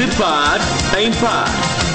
par em par.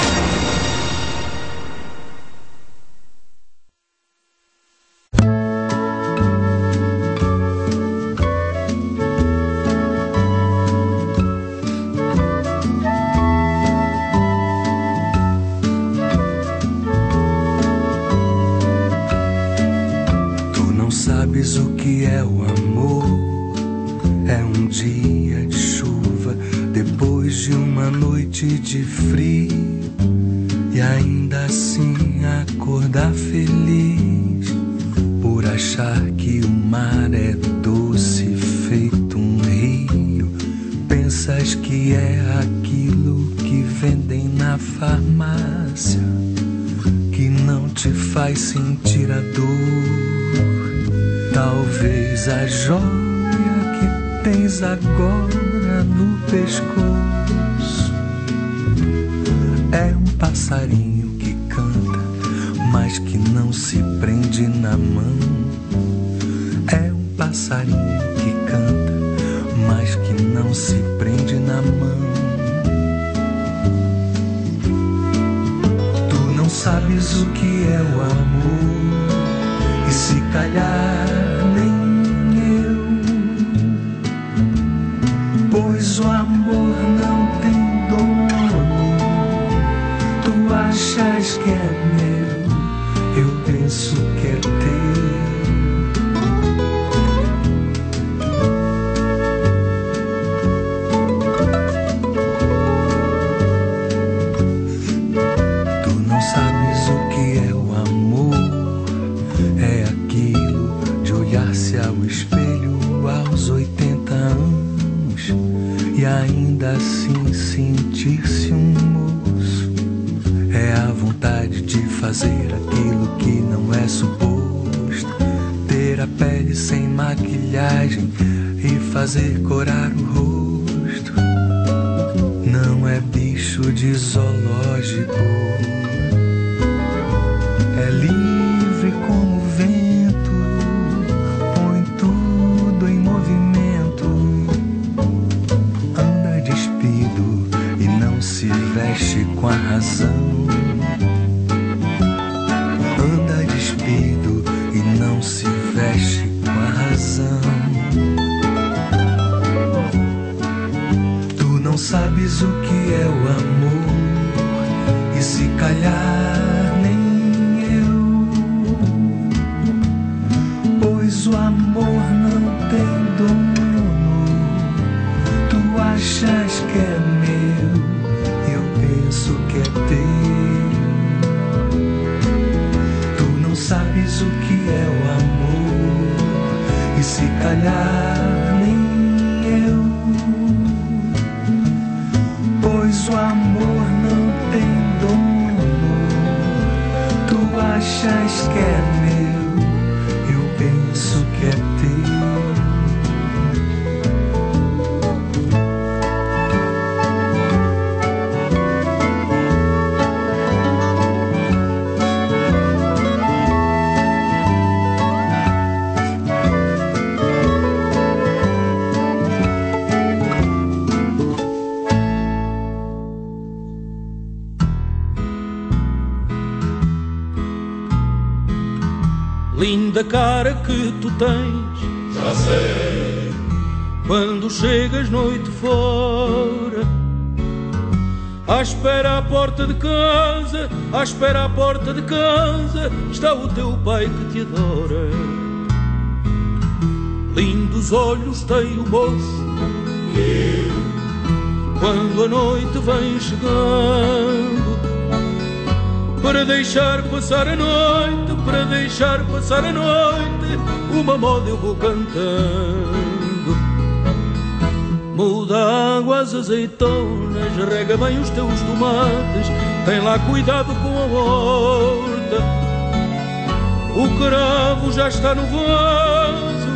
Sabes o que é o amor? É um dia de chuva depois de uma noite de frio, e ainda assim acordar feliz por achar que o mar é doce feito um rio. Pensas que é aquilo que vendem na farmácia, que não te faz sentir a dor. Talvez a joia que tens agora no pescoço é um passarinho que canta, mas que não se prende na mão. É um passarinho que canta, mas que não se prende na mão. Tu não sabes o que é o amor, e se calhar nem eu, pois o amor não tem dono. Tu achas que é meu, eu penso que é teu. Tu não sabes o que é o amor, é aquilo de olhar-se ao espelho aos 80 anos e ainda assim sentir-se um moço. É a vontade de fazer aquilo que não é suposto, ter a pele sem maquilhagem e fazer corar o rosto. Não é bicho de zoológico, é livre como o vento, põe tudo em movimento. Anda despido e não se veste com a razão. Anda despido e não se veste com a razão. Tu não sabes o que é o amor, e se calhar nem eu, pois o amor não tem dono. Tu achas que é meu, eu penso que é teu. Tu não sabes o que é o amor, e se calhar nem eu, pois o amor não tem dono. Tu achas que é meu, eu penso que é teu. Linda cara que tu tens, já sei. quando chegas noite fora, à espera à porta de casa, à espera à porta de casa, está o teu pai que te adora. Lindos olhos tem o moço, quando a noite vem chegando, para deixar passar a noite, para deixar passar a noite, uma moda eu vou cantando. Muda água às azeitonas, rega bem os teus tomates, tem lá cuidado com a horta. O cravo já está no vaso,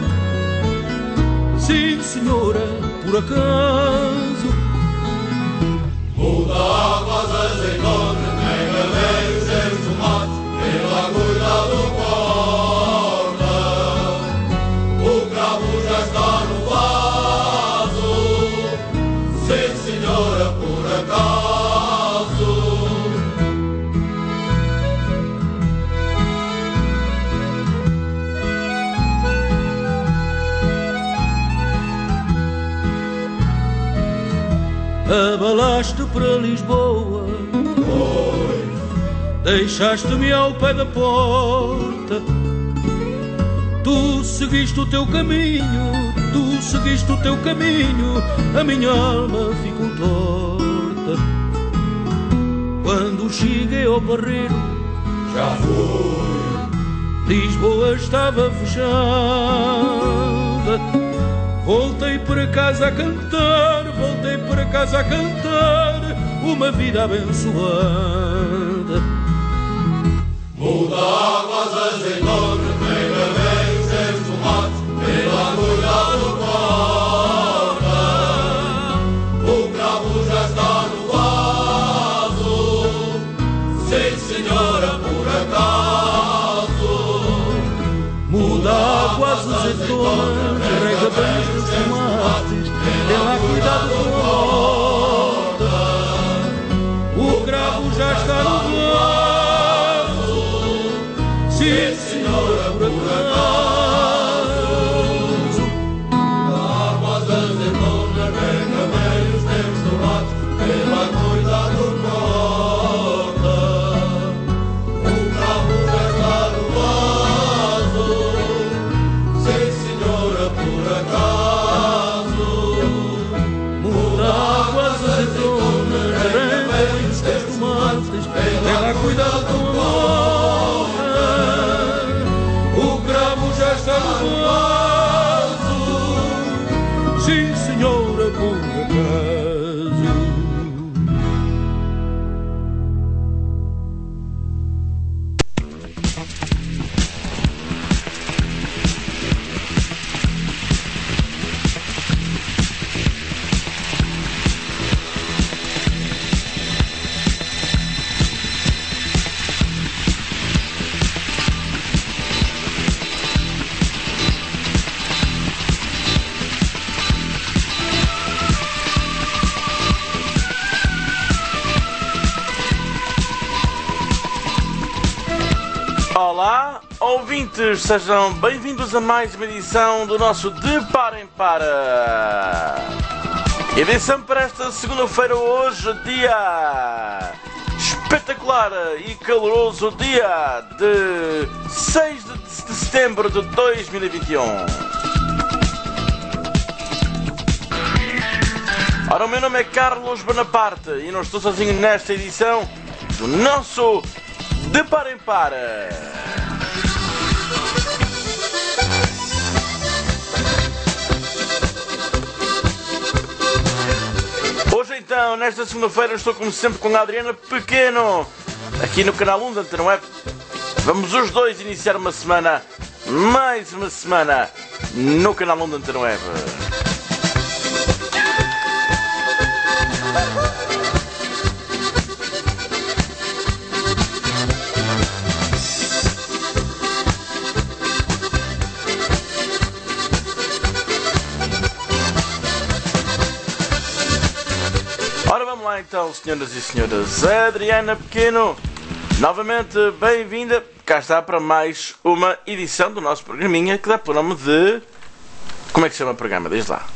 sim senhora, por acaso. Muda água às azeitonas, rega bem os teus tomates, tem lá cuidado com a horta. O cravo já está no vaso, sim senhora, por acaso. abalaste para Lisboa, deixaste-me ao pé da porta. Tu seguiste o teu caminho, tu seguiste o teu caminho, a minha alma ficou torta. Quando cheguei ao Barreiro, já foi. Lisboa estava fechada. Voltei para casa a cantar, voltei para casa a cantar uma vida abençoada. Muda águas azeitonas, pega bem os teus tomates, pela cuida do porta. O cravo já está no vaso, sim senhora, por acaso. Muda águas azeitonas, rega bem os teus tomates, pela cuida do porta. O cravo já está no vaso, sim senhora, por acaso. Águas azeitonas, rega bem os teus tomates, pela cuida do porta. O cravo já está no vaso, sim senhora, por acaso. Muda águas azeitonas, rega bem os teus tomates, pela cuida do porta. O cravo já está no vaso, sim senhora, por acaso. Olá, ouvintes, sejam bem-vindos a mais uma edição do nosso De Para em Para. Edição para esta segunda-feira, hoje, dia espetacular e caloroso, dia de 6 de setembro de 2021. Ora, o meu nome é Carlos Bonaparte e não estou sozinho nesta edição do nosso De Para em Para. Hoje então, nesta segunda-feira, estou como sempre com a Adriana Pequeno, aqui no canal 1 da Antena Web. Vamos os dois iniciar uma semana, mais uma semana, no canal 1 da Antena Web. Ora, vamos lá então, senhoras e senhores. Adriana Pequeno, novamente bem-vinda. Cá está para mais uma edição do nosso programinha que dá pelo nome de... Como é que se chama o programa? Diz lá.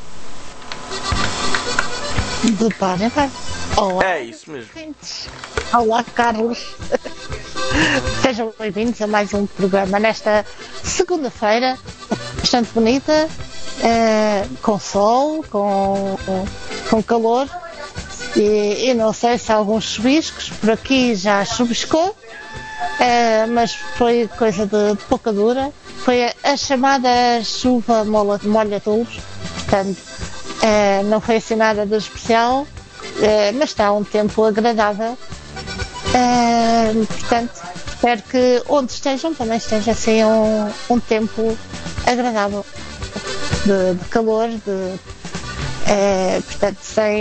De Para em Para. Olá. É isso mesmo. Olá, Carlos. Sejam bem-vindos a mais um programa nesta segunda-feira, bastante bonita, com sol, com calor. E não sei se há alguns chuviscos, por aqui já chuviscou, mas foi coisa de pouca dura. Foi a chamada chuva molha-tolos, portanto, não foi assim nada de especial, mas está um tempo agradável. Portanto, espero que onde estejam também esteja assim um tempo agradável, de calor, portanto,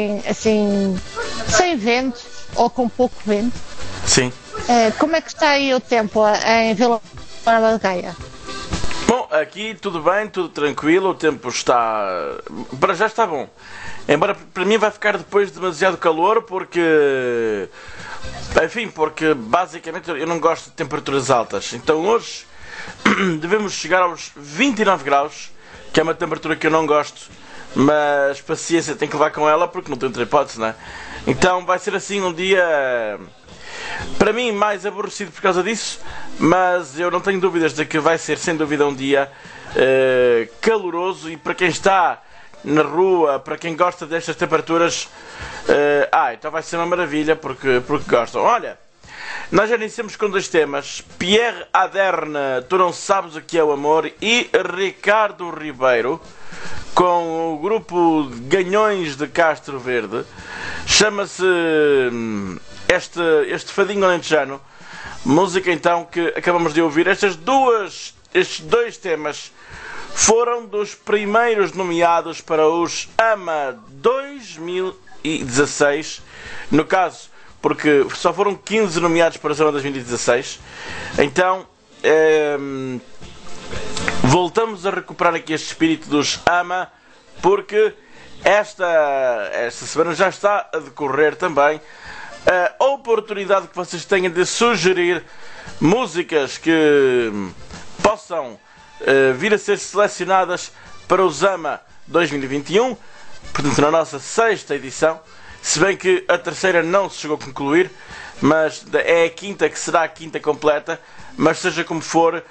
sem vento ou com pouco vento. Sim. Como é que está aí o tempo em Vila Nova de Gaia? Bom, aqui tudo bem, tudo tranquilo, o tempo está... Para já está bom. Embora para mim vai ficar depois demasiado calor, porque... Enfim, porque basicamente eu não gosto de temperaturas altas. Então hoje devemos chegar aos 29 graus, que é uma temperatura que eu não gosto. mas paciência, tem que levar com ela porque não tem outra hipótese, não é? Então vai ser assim um dia, para mim, mais aborrecido por causa disso, mas eu não tenho dúvidas de que vai ser, sem dúvida, um dia caloroso, e para quem está na rua, para quem gosta destas temperaturas, então vai ser uma maravilha, porque gostam. Olha, nós já iniciamos com 2 temas: Pierre Aderne, Tu Não Sabes O Que É o Amor, e Ricardo Ribeiro, com o grupo Ganhões de Castro Verde. Chama-se este fadinho alentejano, música então que acabamos de ouvir. Estes 2 temas foram dos primeiros nomeados para os AMA 2016, no caso, porque só foram 15 nomeados para os AMA 2016. Então voltamos a recuperar aqui este espírito dos AMA, porque esta semana já está a decorrer também a oportunidade que vocês tenham de sugerir músicas que possam vir a ser selecionadas para os AMA 2021, portanto na nossa 6ª edição, se bem que a 3ª não se chegou a concluir, mas é a 5ª que será a 5ª completa. Mas seja como for,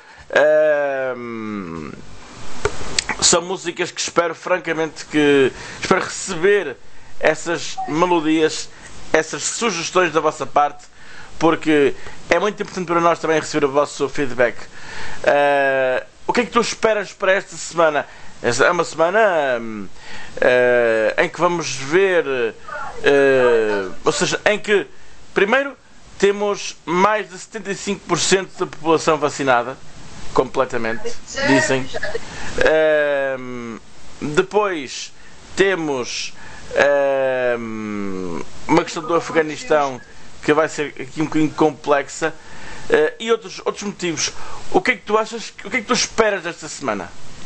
são músicas que espero francamente espero receber essas melodias, essas sugestões da vossa parte, porque é muito importante para nós também receber o vosso feedback. O que é que tu esperas para esta semana? Esta é uma semana em que vamos ver, ou seja, em que primeiro temos mais de 75% da população vacinada, completamente, dizem. Depois temos uma questão do Afeganistão que vai ser aqui um bocadinho complexa, e outros motivos. O que é que tu achas, o que é que tu esperas desta semana?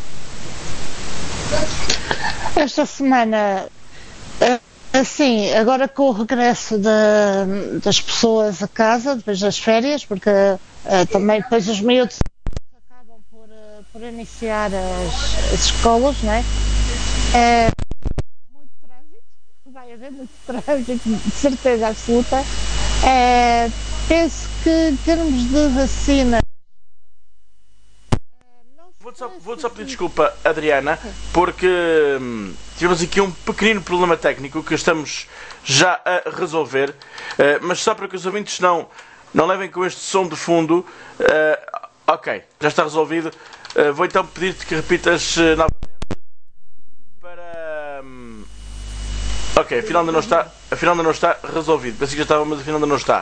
Esta semana, assim, agora com o regresso das pessoas a casa, depois das férias, porque também depois os miúdos acabam por iniciar as escolas, não é? Muito trânsito, vai haver muito trânsito, de certeza absoluta. Penso que em termos de vacina, Vou-te só pedir desculpa, Adriana, porque tivemos aqui um pequenino problema técnico que estamos já a resolver, mas só para que os ouvintes não levem com este som de fundo. Ok, já está resolvido. Vou então pedir-te que repitas novamente para... Ok, afinal ainda não está resolvido. Pensei que já estava, mas afinal ainda não está.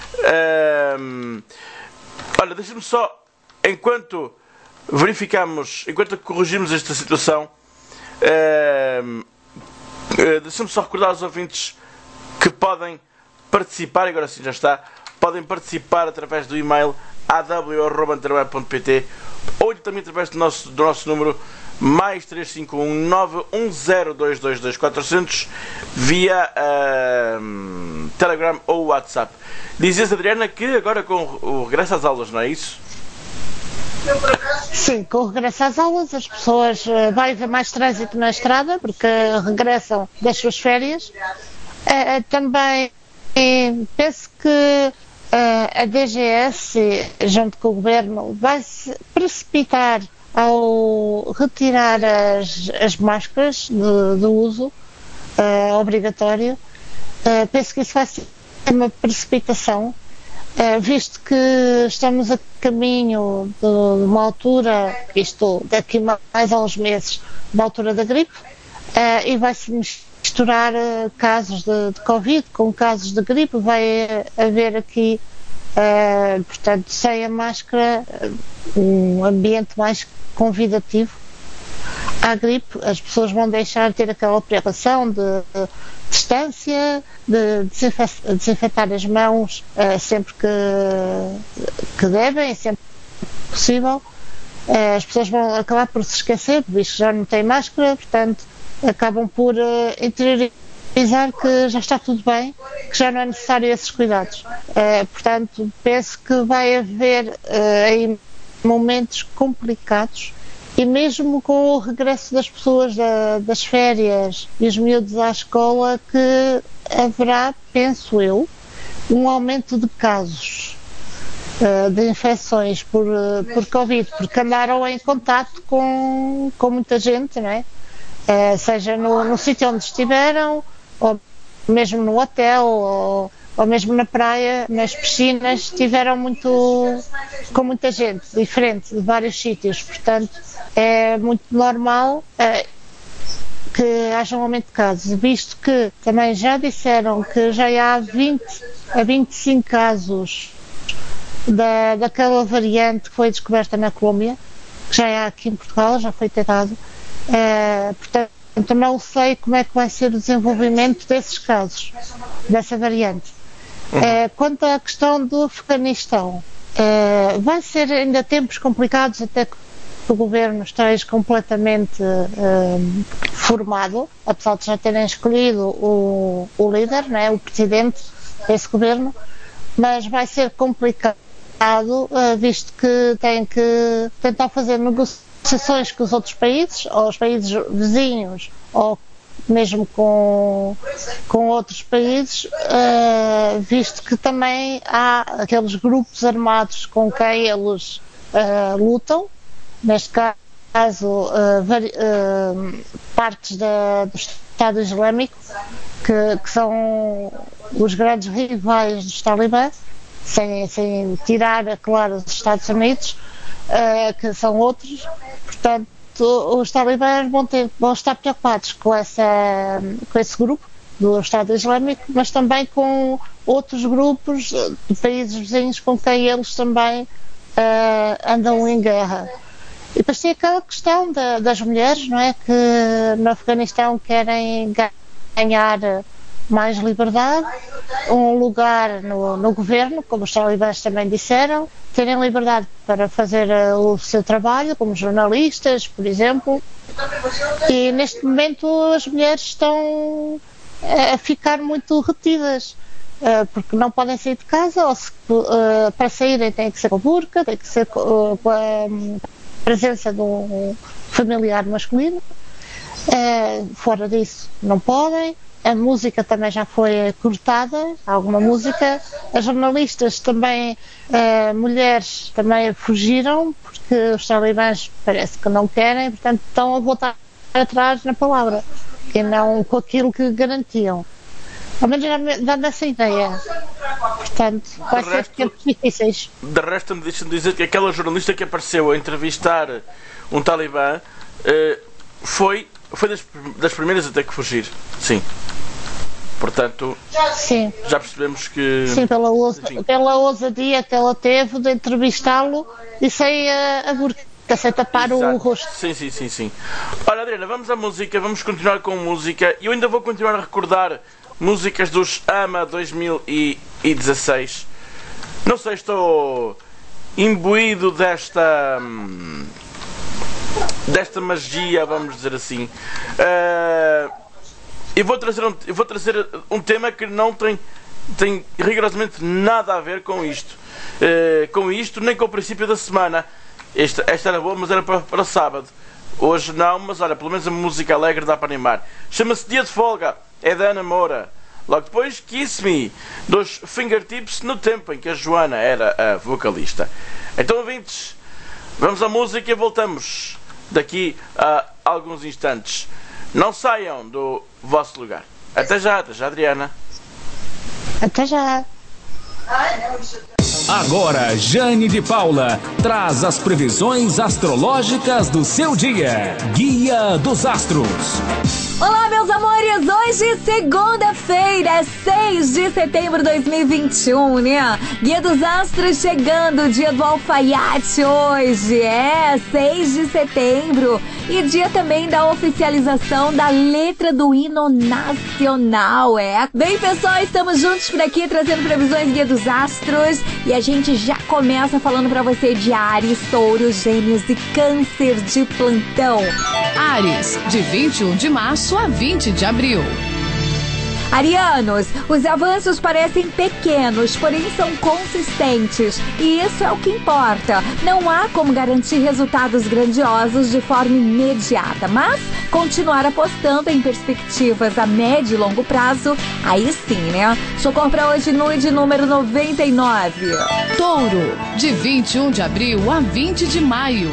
Olha, deixa-me só, enquanto corrigimos esta situação, deixa-me só recordar aos ouvintes que podem participar, e agora sim já está, podem participar através do e-mail aw@antenaweb.pt, ou também através do nosso número mais 351 910 222 400 via Telegram ou WhatsApp. Dizias, Adriana, que agora com o regresso às aulas, não é isso? Sim, com o regresso às aulas, as pessoas vai haver mais trânsito na estrada, porque regressam das suas férias. Também penso que a DGS, junto com o Governo, vai se precipitar ao retirar as máscaras do uso obrigatório. Penso que isso vai ser uma precipitação, visto que estamos a caminho de uma altura, isto daqui mais a uns meses, uma altura da gripe, e vai-se misturar casos de Covid com casos de gripe. Vai haver aqui, portanto, sem a máscara, um ambiente mais convidativo à gripe. As pessoas vão deixar de ter aquela preocupação de distância, de desinfetar as mãos sempre que devem, sempre que possível. As pessoas vão acabar por se esquecer, visto que já não têm máscara, portanto acabam por interiorizar que já está tudo bem, que já não é necessário esses cuidados. Portanto, penso que vai haver aí momentos complicados E mesmo com o regresso das pessoas das férias e os miúdos à escola, que haverá, penso eu, um aumento de casos de infecções por Covid, porque andaram em contato com muita gente, não é? Seja no sítio onde estiveram, ou mesmo no hotel, ou mesmo na praia, nas piscinas, estiveram com muita gente diferente de vários sítios. Portanto, é muito normal que haja um aumento de casos, visto que também já disseram que já há 20 a 25 casos daquela variante que foi descoberta na Colômbia, que já é aqui em Portugal, já foi testado. Portanto, não sei como é que vai ser o desenvolvimento desses casos, dessa variante. Quanto à questão do Afeganistão, vai ser ainda tempos complicados até que o governo esteja completamente formado, apesar de já terem escolhido o líder, não é, o presidente desse governo, mas vai ser complicado, visto que tem que tentar fazer negociações com os outros países, ou os países vizinhos, ou mesmo com outros países, visto que também há aqueles grupos armados com quem eles lutam, neste caso partes do Estado Islâmico, que são os grandes rivais dos talibãs, sem tirar, é claro, os Estados Unidos, que são outros. Portanto, os talibãs vão estar preocupados com esse grupo do Estado Islâmico, mas também com outros grupos de países vizinhos com quem eles também andam em guerra. E depois tem aquela questão das mulheres, não é? Que no Afeganistão querem ganhar mais liberdade, um lugar no governo, como os talibãs também disseram, terem liberdade para fazer o seu trabalho, como jornalistas, por exemplo. E neste momento as mulheres estão a ficar muito retidas, porque não podem sair de casa, ou para saírem tem que ser com a burca, tem que ser com a presença de um familiar masculino. Fora disso não podem. A música também já foi cortada, alguma música. As jornalistas também, mulheres também fugiram, porque os talibãs parece que não querem, portanto estão a voltar atrás na palavra, e não com aquilo que garantiam. Ao menos dando essa ideia. Portanto, vai ser tempos difíceis. De resto, me deixam dizer que aquela jornalista que apareceu a entrevistar um talibã foi das primeiras até que fugir. Sim. Portanto, sim, já percebemos que... Sim, pela ousadia que ela teve de entrevistá-lo e sem a burca, sem tapar o rosto. Sim. Olha, Adriana, vamos à música, vamos continuar com música. E eu ainda vou continuar a recordar músicas dos AMA 2016. Não sei, estou imbuído desta magia, vamos dizer assim. Eu vou trazer um tema que não tem rigorosamente nada a ver com isto. Nem com o princípio da semana. Esta era boa, mas era para sábado. Hoje não, mas olha, pelo menos a música alegre dá para animar. Chama-se Dia de Folga, é da Ana Moura. Logo depois, Kiss Me, dos Fingertips, no tempo em que a Joana era a vocalista. Então, ouvintes, vamos à música e voltamos daqui a alguns instantes. Não saiam do vosso lugar. Até já, Adriana. Até já. Agora, Jane de Paula traz as previsões astrológicas do seu dia. Guia dos Astros. Olá, meus amores! Hoje, segunda-feira, 6 de setembro de 2021, né? Guia dos Astros chegando, dia do alfaiate hoje, 6 de setembro. E dia também da oficialização da letra do hino nacional, Bem, pessoal, estamos juntos por aqui, trazendo previsões Guia dos Astros. E a gente já começa falando pra você de Áries, Touro, Gêmeos e Câncer de plantão. Áries, de 21 de março a 20 de abril. Arianos, os avanços parecem pequenos, porém são consistentes. E isso é o que importa. Não há como garantir resultados grandiosos de forma imediata, mas continuar apostando em perspectivas a médio e longo prazo, aí sim, né? Socorro para hoje, nude número 99. Touro, de 21 de abril a 20 de maio.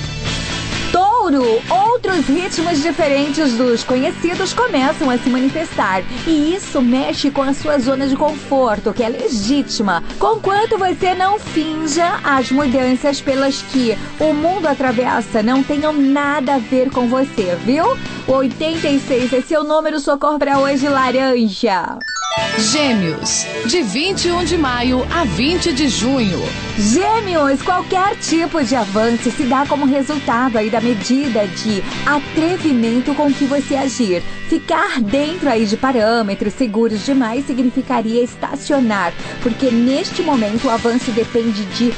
Touro, outros ritmos diferentes dos conhecidos começam a se manifestar. E isso mexe com a sua zona de conforto, que é legítima. Conquanto você não finja, as mudanças pelas que o mundo atravessa não tenham nada a ver com você, viu? O 86 é seu número, socorro para hoje, laranja. Gêmeos, de 21 de maio a 20 de junho. Gêmeos, qualquer tipo de avanço se dá como resultado aí da medida de atrevimento com que você agir. Ficar dentro aí de parâmetros seguros demais significaria estacionar, porque neste momento o avanço depende de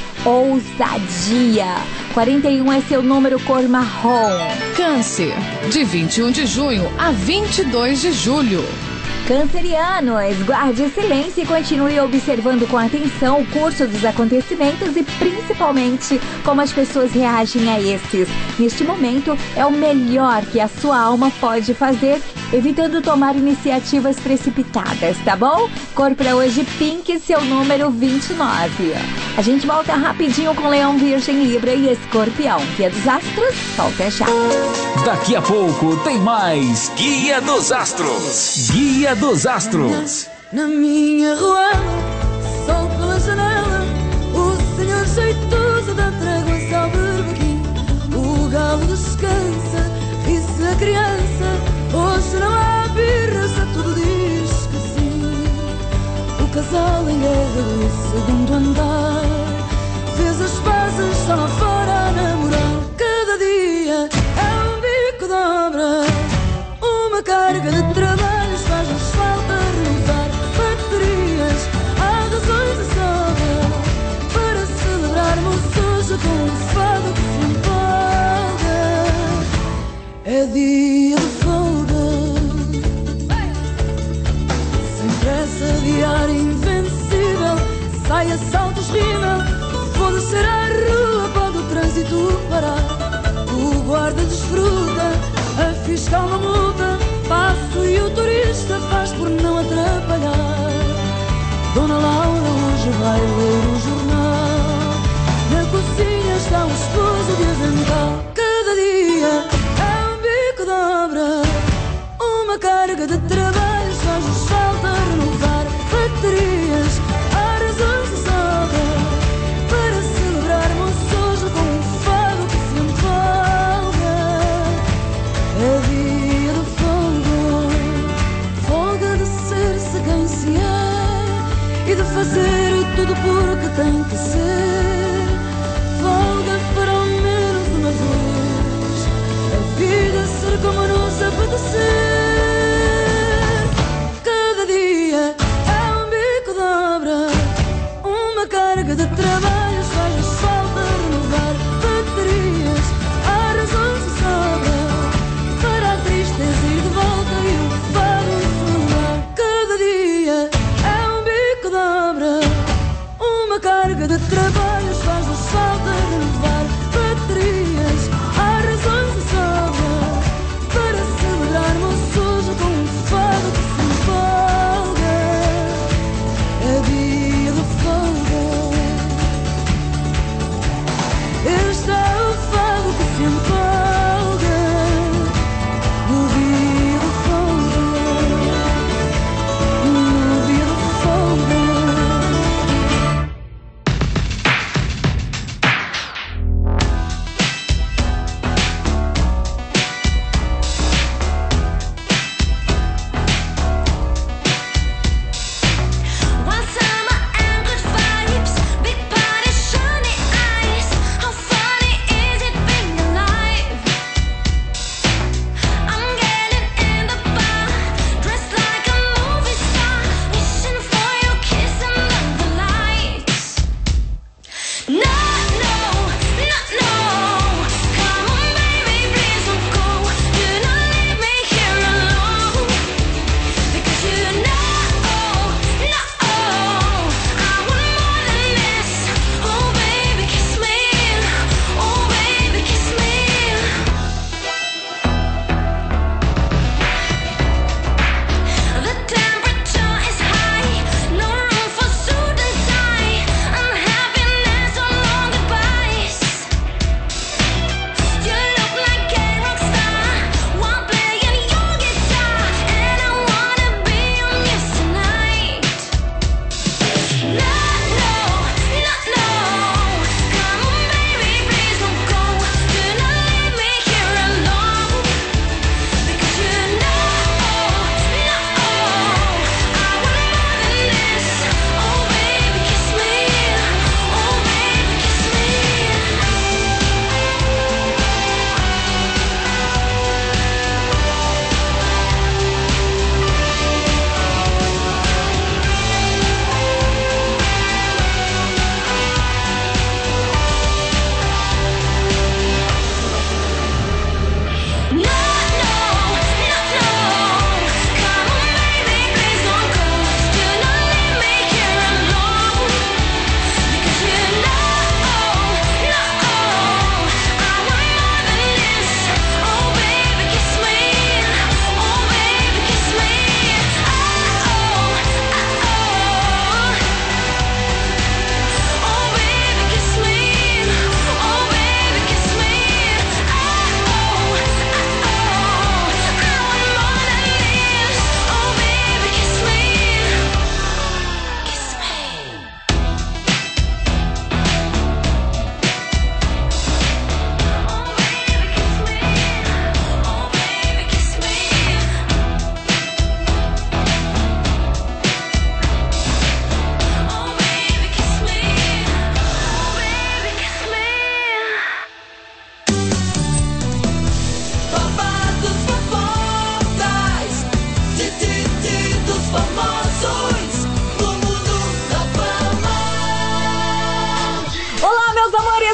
ousadia. 41 é seu número, cor marrom. Câncer, de 21 de junho a 22 de julho. Cancerianos, guarde silêncio e continue observando com atenção o curso dos acontecimentos e principalmente como as pessoas reagem a esses. Neste momento, é o melhor que a sua alma pode fazer, evitando tomar iniciativas precipitadas, tá bom? Cor pra hoje, pink, seu número 29. A gente volta rapidinho com Leão, Virgem, Libra e Escorpião. Guia dos Astros, volta já. Daqui a pouco tem mais Guia dos Astros. Guia dos Astros. Na minha rua, sol pela janela, o senhor jeitoso dá trégua ao berbequim. O galo descansa, ri-se a criança, hoje não há birra, já tudo diz que sim. O casal em guerra do segundo andar fez as pazes, está lá fora a namorar. Cada dia é um bico de obra, uma carga de trabalhos, faz-nos falta renovar baterias, há razões de sobra para celebrarmos hoje com um fado que se empolga. É dia de folga, sem pressa, diário invencível, saia, saltos, rima, vou descer à rua, pode o trânsito parar. O guarda desfruta, a fiscal não multa, passo e o turista faz por não atrapalhar. Dona Laura hoje vai ler o jornal, na cozinha está o esposo de avental. Cada dia é um bico de obra, uma carga de trabalhos, faz-nos falta renovar baterias, há razões de sobra para celebrarmos hoje com um fado que se empolga. É dia de folga, folga de ser-se quem se é e de fazer tudo porque tem que ser. Folga para ao menos uma vez a vida ser como nos apetecer. Cada dia é um bico de obra, uma carga de trabalhos, faz-nos falta renovar baterias, há razões de sobra para a tristeza ir de volta e o fado infundar. Cada dia é um bico de obra, uma carga de trabalho.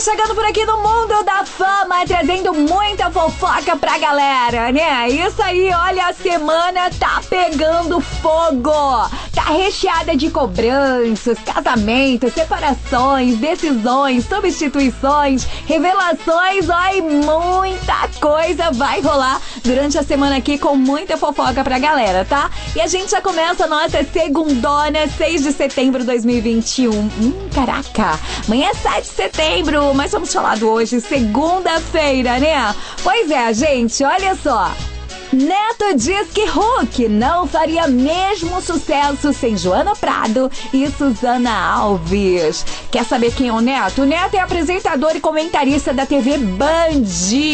chegando por aqui no Mundo da Fama, trazendo muita fofoca pra galera, né? Isso aí, olha, a semana tá pegando fogo. Tá recheada de cobranças, casamentos, separações, decisões, substituições, revelações, ó, e muita coisa vai rolar durante a semana aqui com muita fofoca pra galera, tá? E a gente já começa a nossa segundona, 6 de setembro de 2021. Caraca, amanhã é 7 de setembro, mas vamos falar do hoje, segunda-feira, né? Pois é, gente, olha só. Neto diz que Hulk não faria mesmo sucesso sem Joana Prado e Susana Alves. Quer saber quem é o Neto? O Neto é apresentador e comentarista da TV Band.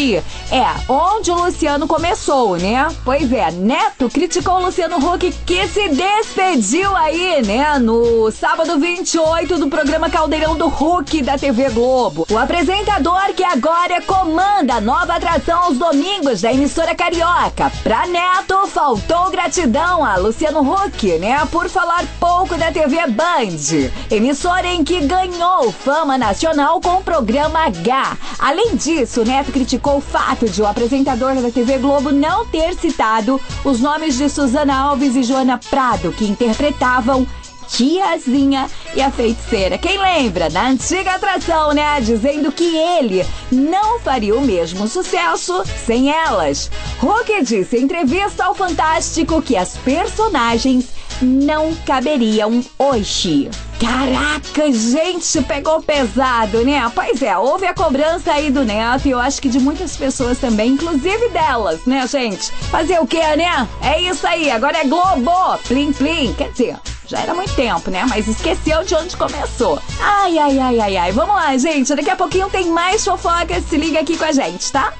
Onde o Luciano começou, né? Pois é, Neto criticou o Luciano Huck, que se despediu aí, né? No sábado 28 do programa Caldeirão do Hulk da TV Globo. O apresentador que agora comanda a nova atração aos domingos da emissora carioca. Pra Neto, faltou gratidão a Luciano Huck, né? Por falar pouco da TV Band, emissora em que ganhou fama nacional com o programa H. Além disso, Neto criticou o fato de o apresentador da TV Globo não ter citado os nomes de Susana Alves e Joana Prado, que interpretavam Tiazinha e a Feiticeira. Quem lembra da antiga atração, né? Dizendo que ele não faria o mesmo sucesso sem elas. Huck disse em entrevista ao Fantástico que as personagens não caberiam hoje. Caraca, gente, pegou pesado, né? Pois é, houve a cobrança aí do Neto e eu acho que de muitas pessoas também, inclusive delas, né, gente? Fazer o quê, né? É isso aí, agora é Globo, plim plim, quer dizer, já era muito tempo, né? Mas esqueceu de onde começou. Ai. Vamos lá, gente. Daqui a pouquinho tem mais fofoca. Se liga aqui com a gente, tá?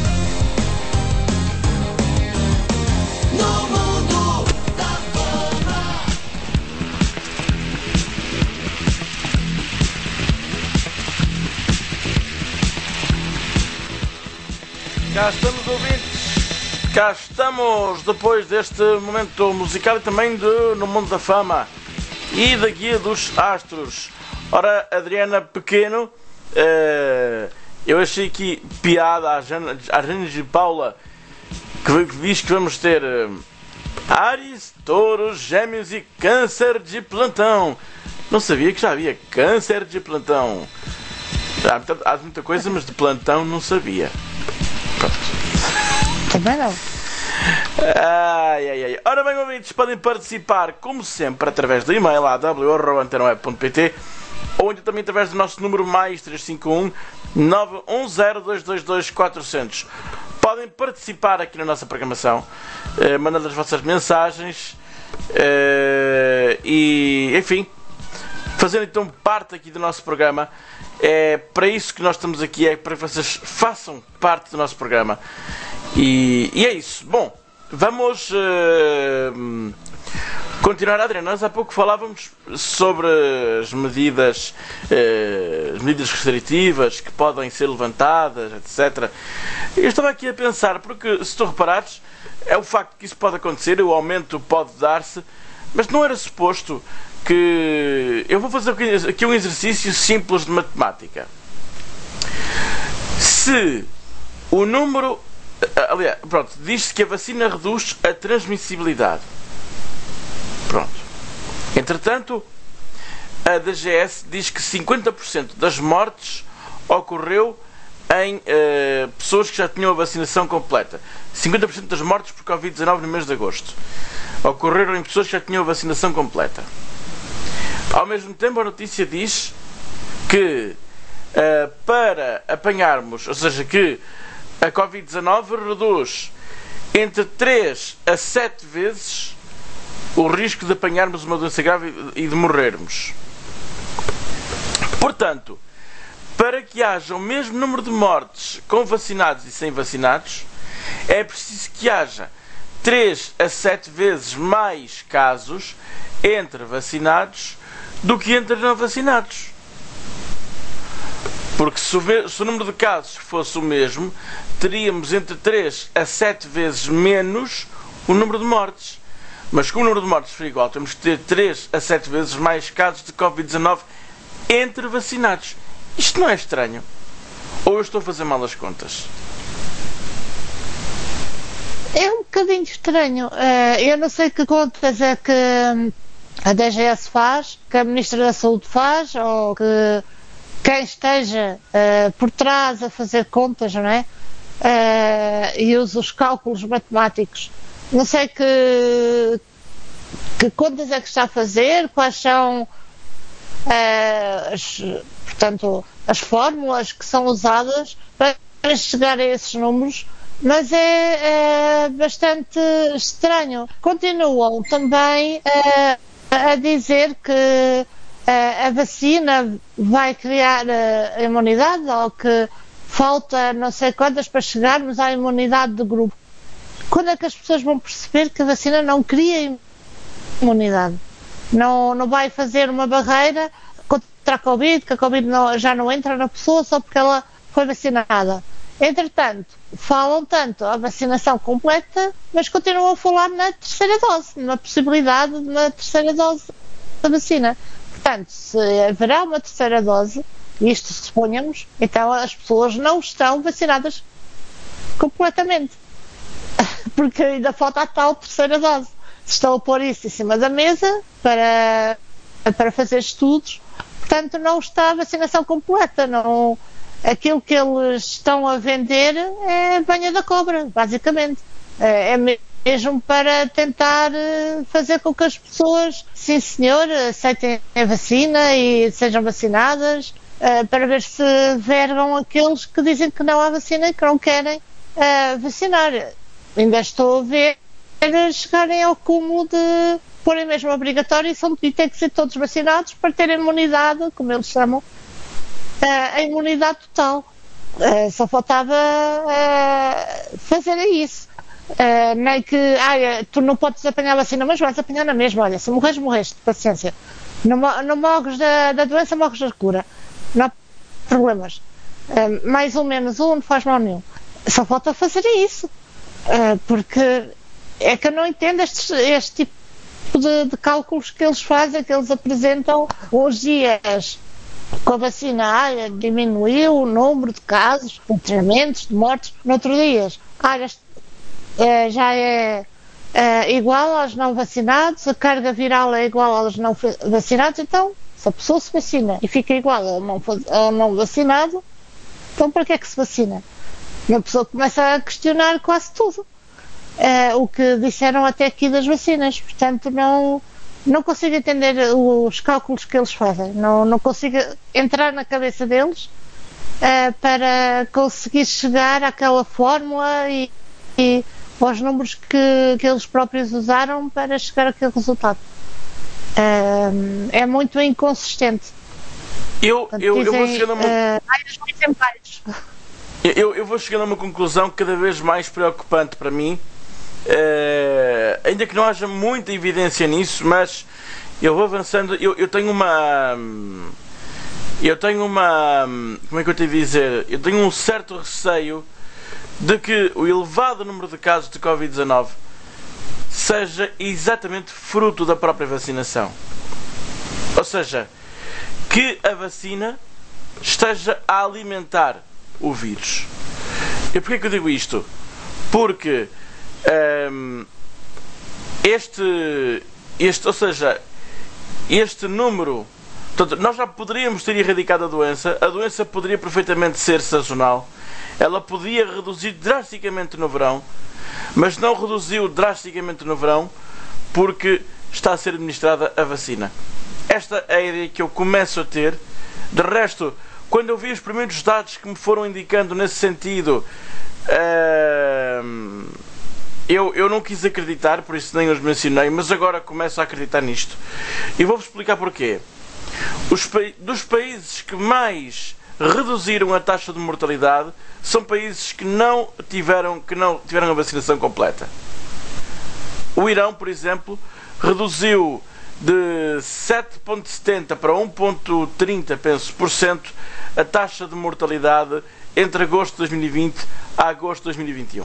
No Mundo da Fama. Cá estamos, ouvintes. Cá estamos depois deste momento musical e também no Mundo da Fama e da Guia dos Astros. Ora, Adriana Pequeno, eu achei aqui piada à Jana de Paula, que diz que vamos ter Áries, Touros, Gêmeos e Câncer de plantão. Não sabia que já havia Câncer de plantão. Há muita coisa, mas de plantão não sabia. Também não. Ai. Ora bem, ouvintes, podem participar, como sempre, através do e-mail aw@antena.pt ou então também através do nosso número mais 351 910 222 400. Podem participar aqui na nossa programação, mandando as vossas mensagens e, enfim, fazendo então parte aqui do nosso programa. É para isso que nós estamos aqui, é para que vocês façam parte do nosso programa. E é isso. Bom, vamos continuar, Adriana. Nós há pouco falávamos sobre as medidas restritivas que podem ser levantadas, etc. Eu estava aqui a pensar, porque se tu reparares, é o facto que isso pode acontecer, o aumento pode dar-se, mas não era suposto que... Eu vou fazer aqui um exercício simples de matemática. Se o número... Aliás, pronto, diz-se que a vacina reduz a transmissibilidade. Pronto. Entretanto, a DGS diz que 50% das mortes ocorreu em pessoas que já tinham a vacinação completa. 50% das mortes por Covid-19 no mês de agosto ocorreram em pessoas que já tinham a vacinação completa. Ao mesmo tempo, a notícia diz que para apanharmos, ou seja, que a Covid-19 reduz entre 3 a 7 vezes o risco de apanharmos uma doença grave e de morrermos. Portanto, para que haja o mesmo número de mortes com vacinados e sem vacinados, é preciso que haja 3 a 7 vezes mais casos entre vacinados do que entre não vacinados. Porque se o número de casos fosse o mesmo, teríamos entre 3 a 7 vezes menos o número de mortes. Mas como o número de mortes for igual, temos que ter 3 a 7 vezes mais casos de Covid-19 entre vacinados. Isto não é estranho? Ou eu estou a fazer mal as contas? É um bocadinho estranho. Eu não sei que contas é que a DGS faz, que a Ministra da Saúde faz, ou que quem esteja por trás a fazer contas, não é? E usa os cálculos matemáticos. Não sei que contas é que está a fazer, quais são as fórmulas que são usadas para chegar a esses números, mas é bastante estranho. Continuam também a dizer que a vacina vai criar a imunidade, ou que falta não sei quantas para chegarmos à imunidade de grupo. Quando é que as pessoas vão perceber que a vacina não cria imunidade? Não vai fazer uma barreira contra a Covid, que a Covid já não entra na pessoa só porque ela foi vacinada. Entretanto, falam tanto a vacinação completa, mas continuam a falar na terceira dose, na possibilidade de uma terceira dose da vacina. Portanto, se haverá uma terceira dose, isto suponhamos, então as pessoas não estão vacinadas completamente. Porque ainda falta a tal terceira dose. Se estão a pôr isso em cima da mesa para fazer estudos, portanto não está a vacinação completa. Não, aquilo que eles estão a vender é banha da cobra, basicamente. É mesmo para tentar fazer com que as pessoas, sim senhor, aceitem a vacina e sejam vacinadas, para ver se vergam aqueles que dizem que não há vacina e que não querem vacinar. Ainda estou a ver chegarem ao cúmulo de porem mesmo obrigatório e têm que ser todos vacinados para terem imunidade, como eles chamam, a imunidade total. Só faltava fazer isso. Nem que tu não podes apanhar a vacina, mas vais apanhar na mesma. Olha, se morres, morreste, paciência. Não morres da doença, morres da cura. Não há problemas. Mais ou menos um, não faz mal nenhum. Só falta fazer isso. Porque é que eu não entendo este tipo de cálculos que eles fazem, que eles apresentam uns dias com a vacina, diminuiu o número de casos, de tratamentos, de mortes, noutros dias, já é igual aos não vacinados, a carga viral é igual aos não vacinados, então se a pessoa se vacina e fica igual ao não vacinado, então para que é que se vacina? Uma pessoa começa a questionar quase tudo. O que disseram até aqui das vacinas. Portanto, não consigo entender os cálculos que eles fazem. Não consigo entrar na cabeça deles para conseguir chegar àquela fórmula e aos números que eles próprios usaram para chegar àquele resultado. É muito inconsistente. Eu vou chegando eu vou chegando a uma conclusão cada vez mais preocupante para mim. Ainda que não haja muita evidência nisso, mas eu vou avançando. Eu tenho uma como é que eu tenho de dizer? Eu tenho um certo receio de que o elevado número de casos de Covid-19 seja exatamente fruto da própria vacinação. Ou seja, que a vacina esteja a alimentar o vírus. E porquê que eu digo isto? Porque este número, portanto, nós já poderíamos ter erradicado a doença poderia perfeitamente ser sazonal, ela podia reduzir drasticamente no verão, mas não reduziu drasticamente no verão porque está a ser administrada a vacina. Esta é a ideia que eu começo a ter. De resto, quando eu vi os primeiros dados que me foram indicando nesse sentido, eu não quis acreditar, por isso nem os mencionei, mas agora começo a acreditar nisto. E vou-vos explicar porquê. Dos países que mais reduziram a taxa de mortalidade são países que não tiveram a vacinação completa. O Irão, por exemplo, reduziu de 7,70% para 1,30%, penso, por cento, a taxa de mortalidade entre agosto de 2020 a agosto de 2021.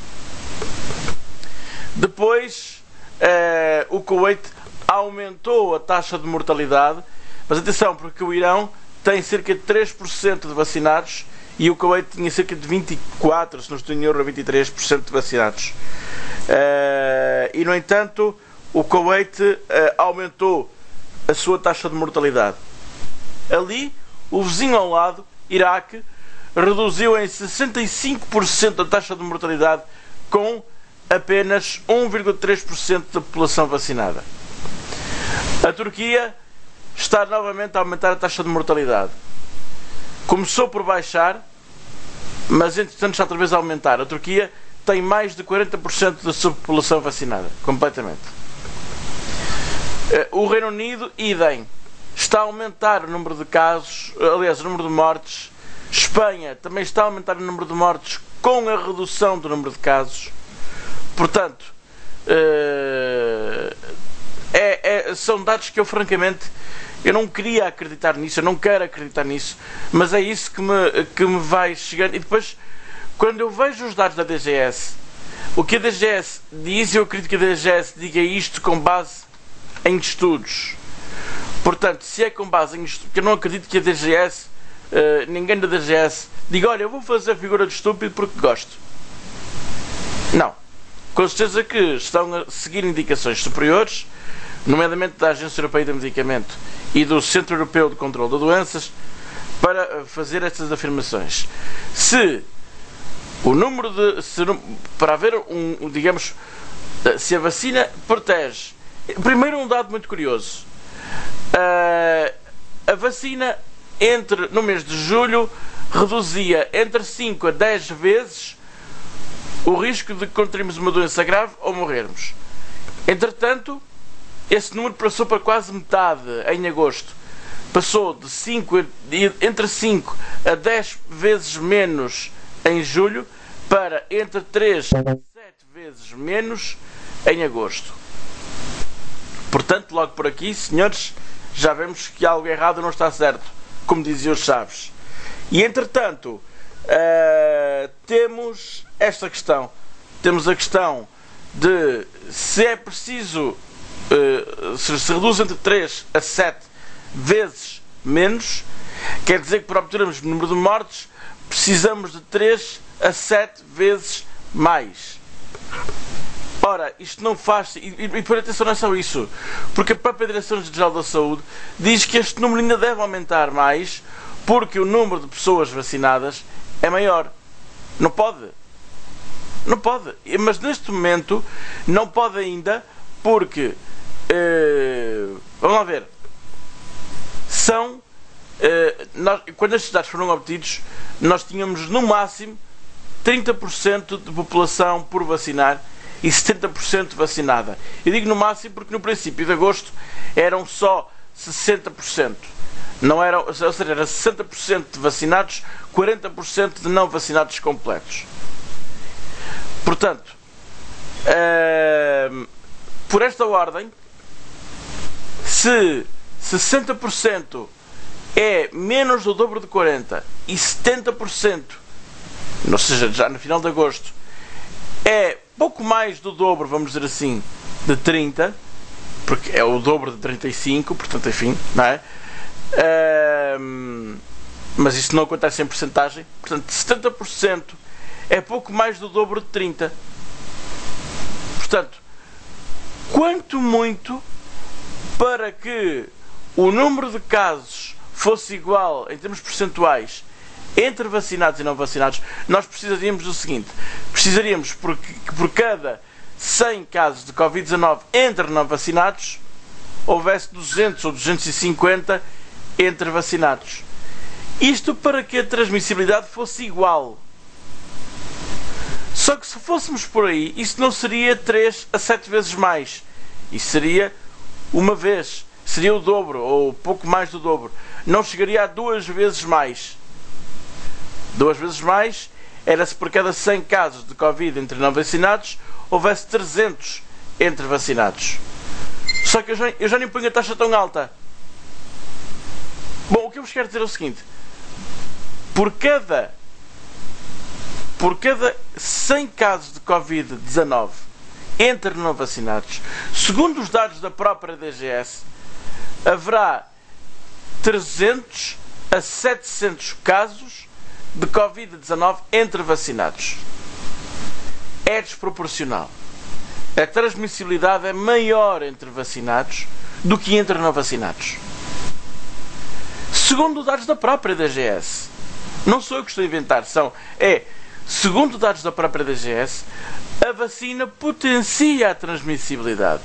Depois, o Kuwait aumentou a taxa de mortalidade, mas atenção, porque o Irão tem cerca de 3% de vacinados e o Kuwait tinha cerca de 24%, se não estou em erro, 23% de vacinados. E, no entanto, o Kuwait aumentou a sua taxa de mortalidade. Ali, o vizinho ao lado, Iraque, reduziu em 65% a taxa de mortalidade com apenas 1,3% da população vacinada. A Turquia está novamente a aumentar a taxa de mortalidade. Começou por baixar, mas entretanto está outra vez a aumentar. A Turquia tem mais de 40% da sua população vacinada, completamente. O Reino Unido, idem, está a aumentar o número de casos, aliás, o número de mortes. Espanha também está a aumentar o número de mortes com a redução do número de casos. Portanto, são dados que eu, francamente, eu não queria acreditar nisso, eu não quero acreditar nisso, mas é isso que me vai chegando. E depois, quando eu vejo os dados da DGS, o que a DGS diz, eu acredito que a DGS diga isto com base em estudos. Portanto, se é com base em estudos, porque eu não acredito que a DGS, ninguém da DGS, diga, olha, eu vou fazer a figura de estúpido porque gosto. Não. Com certeza que estão a seguir indicações superiores, nomeadamente da Agência Europeia do Medicamento e do Centro Europeu de Controlo de Doenças, para fazer estas afirmações. Se o número de... para haver digamos, se a vacina protege... Primeiro, um dado muito curioso. A vacina, no mês de julho, reduzia entre 5 a 10 vezes o risco de contrairmos uma doença grave ou morrermos. Entretanto, esse número passou para quase metade em agosto. Passou de entre 5 a 10 vezes menos em julho para entre 3 a 7 vezes menos em agosto. Portanto, logo por aqui, senhores, já vemos que algo errado não está certo, como diziam os Chaves. E, entretanto, temos esta questão. Temos a questão de se é preciso, se reduz entre 3 a 7 vezes menos, quer dizer que para obtermos o número de mortes precisamos de 3 a 7 vezes mais. Ora, isto não faz... E por atenção, não é só isso. Porque a própria Direção-Geral da Saúde diz que este número ainda deve aumentar mais porque o número de pessoas vacinadas é maior. Não pode. Não pode. Mas neste momento não pode ainda porque... vamos lá ver. Quando estes dados foram obtidos, nós tínhamos no máximo 30% de população por vacinar e 70% vacinada. Eu digo no máximo porque no princípio de agosto eram só 60%. Não era, ou seja, era 60% de vacinados, 40% de não vacinados completos. Portanto, por esta ordem, se 60% é menos do dobro de 40% e 70%, ou seja, já no final de agosto, é pouco mais do dobro, vamos dizer assim, de 30%, porque é o dobro de 35%, portanto, enfim, não é? Mas isso não acontece em porcentagem. Portanto, 70% é pouco mais do dobro de 30%. Portanto, quanto muito para que o número de casos fosse igual em termos percentuais entre vacinados e não vacinados, nós precisaríamos do seguinte: precisaríamos que por cada 100 casos de Covid-19 entre não vacinados houvesse 200 ou 250 entre vacinados. Isto para que a transmissibilidade fosse igual. Só que se fôssemos por aí, isso não seria 3 a 7 vezes mais. Isso seria uma vez. Seria o dobro, ou pouco mais do dobro. Não chegaria a 2 vezes mais. 2 vezes mais era se por cada 100 casos de Covid entre não vacinados houvesse 300 entre vacinados. Só que eu já nem ponho a taxa tão alta. Bom, o que eu vos quero dizer é o seguinte: por cada 100 casos de Covid-19 entre não vacinados, segundo os dados da própria DGS, haverá 300 a 700 casos de Covid-19 entre vacinados. É desproporcional. A transmissibilidade é maior entre vacinados do que entre não vacinados. Segundo dados da própria DGS. Não sou eu que estou a inventar, segundo dados da própria DGS, a vacina potencia a transmissibilidade.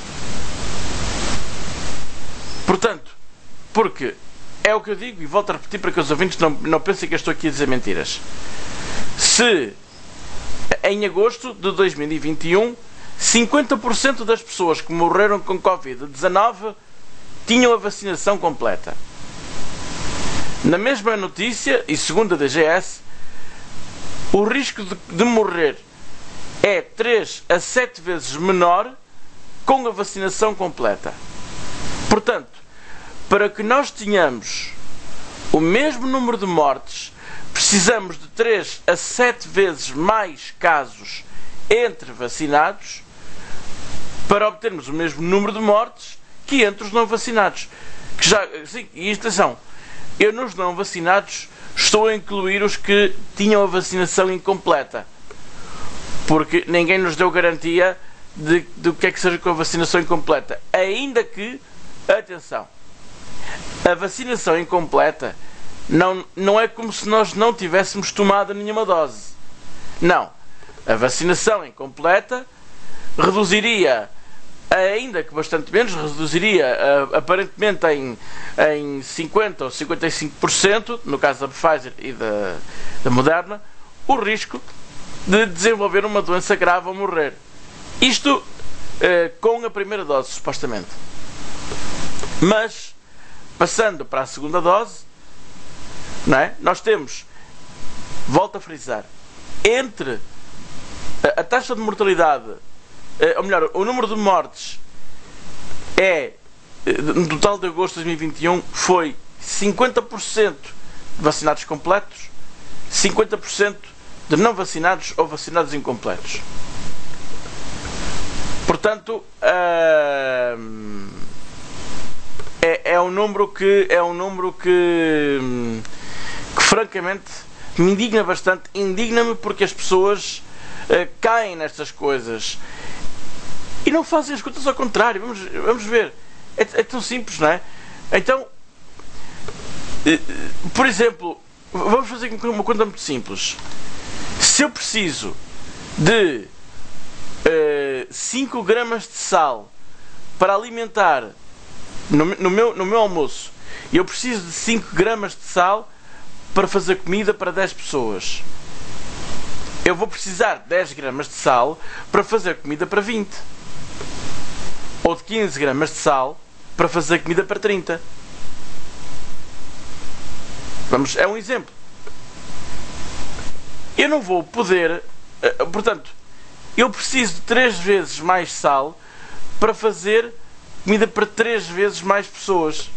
Portanto, porque é o que eu digo, e volto a repetir para que os ouvintes não pensem que eu estou aqui a dizer mentiras. Se em agosto de 2021, 50% das pessoas que morreram com Covid-19 tinham a vacinação completa. Na mesma notícia, e segundo a DGS, o risco de morrer é 3 a 7 vezes menor com a vacinação completa. Portanto, para que nós tenhamos o mesmo número de mortes, precisamos de 3 a 7 vezes mais casos entre vacinados para obtermos o mesmo número de mortes que entre os não vacinados. E atenção, eu nos não vacinados estou a incluir os que tinham a vacinação incompleta, porque ninguém nos deu garantia do que é que seja com a vacinação incompleta. Ainda que, atenção, a vacinação incompleta não é como se nós não tivéssemos tomado nenhuma dose. Não. A vacinação incompleta reduziria, ainda que bastante menos, reduziria aparentemente em 50% ou 55%, no caso da Pfizer e da Moderna, o risco de desenvolver uma doença grave ou morrer. Isto com a primeira dose, supostamente. Mas, passando para a segunda dose, não é? Nós temos, volto a frisar, entre a taxa de mortalidade, ou melhor, o número de mortes no total de agosto de 2021 foi 50% de vacinados completos, 50% de não vacinados ou vacinados incompletos. Portanto, é um número que francamente me indigna bastante. Indigna-me porque as pessoas caem nestas coisas e não fazem as contas ao contrário. Vamos ver, é tão simples, não é? Então, por exemplo, vamos fazer uma conta muito simples. Se eu preciso de 5 gramas de sal para alimentar no meu almoço, e eu preciso de 5 gramas de sal para fazer comida para 10 pessoas, eu vou precisar de 10 gramas de sal para fazer comida para 20, ou de 15 gramas de sal para fazer comida para 30. É um exemplo. Eu não vou poder, portanto, eu preciso de 3 vezes mais sal para fazer comida para 3 vezes mais pessoas.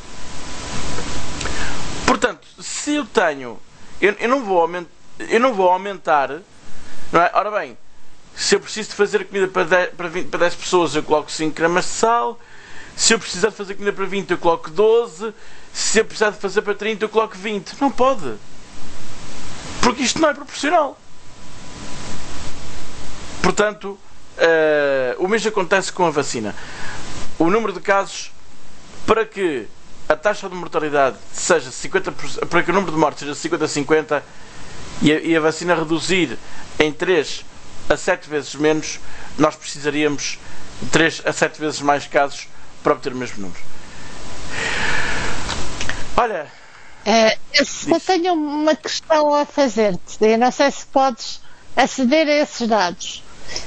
Portanto, se eu tenho, eu não vou aumentar, não é? Ora bem, se eu preciso de fazer comida para 10 pessoas, eu coloco 5 gramas de sal. Se eu precisar de fazer comida para 20, eu coloco 12. Se eu precisar de fazer para 30, eu coloco 20. Não pode. Porque isto não é proporcional. Portanto, o mesmo acontece com a vacina. O número de casos, para que a taxa de mortalidade seja 50%, para que o número de mortes seja 50-50 e a vacina reduzir em 3 a 7 vezes menos, nós precisaríamos de 3 a 7 vezes mais casos para obter o mesmo número. Olha, eu só tenho uma questão a fazer-te. Eu não sei se podes aceder a esses dados.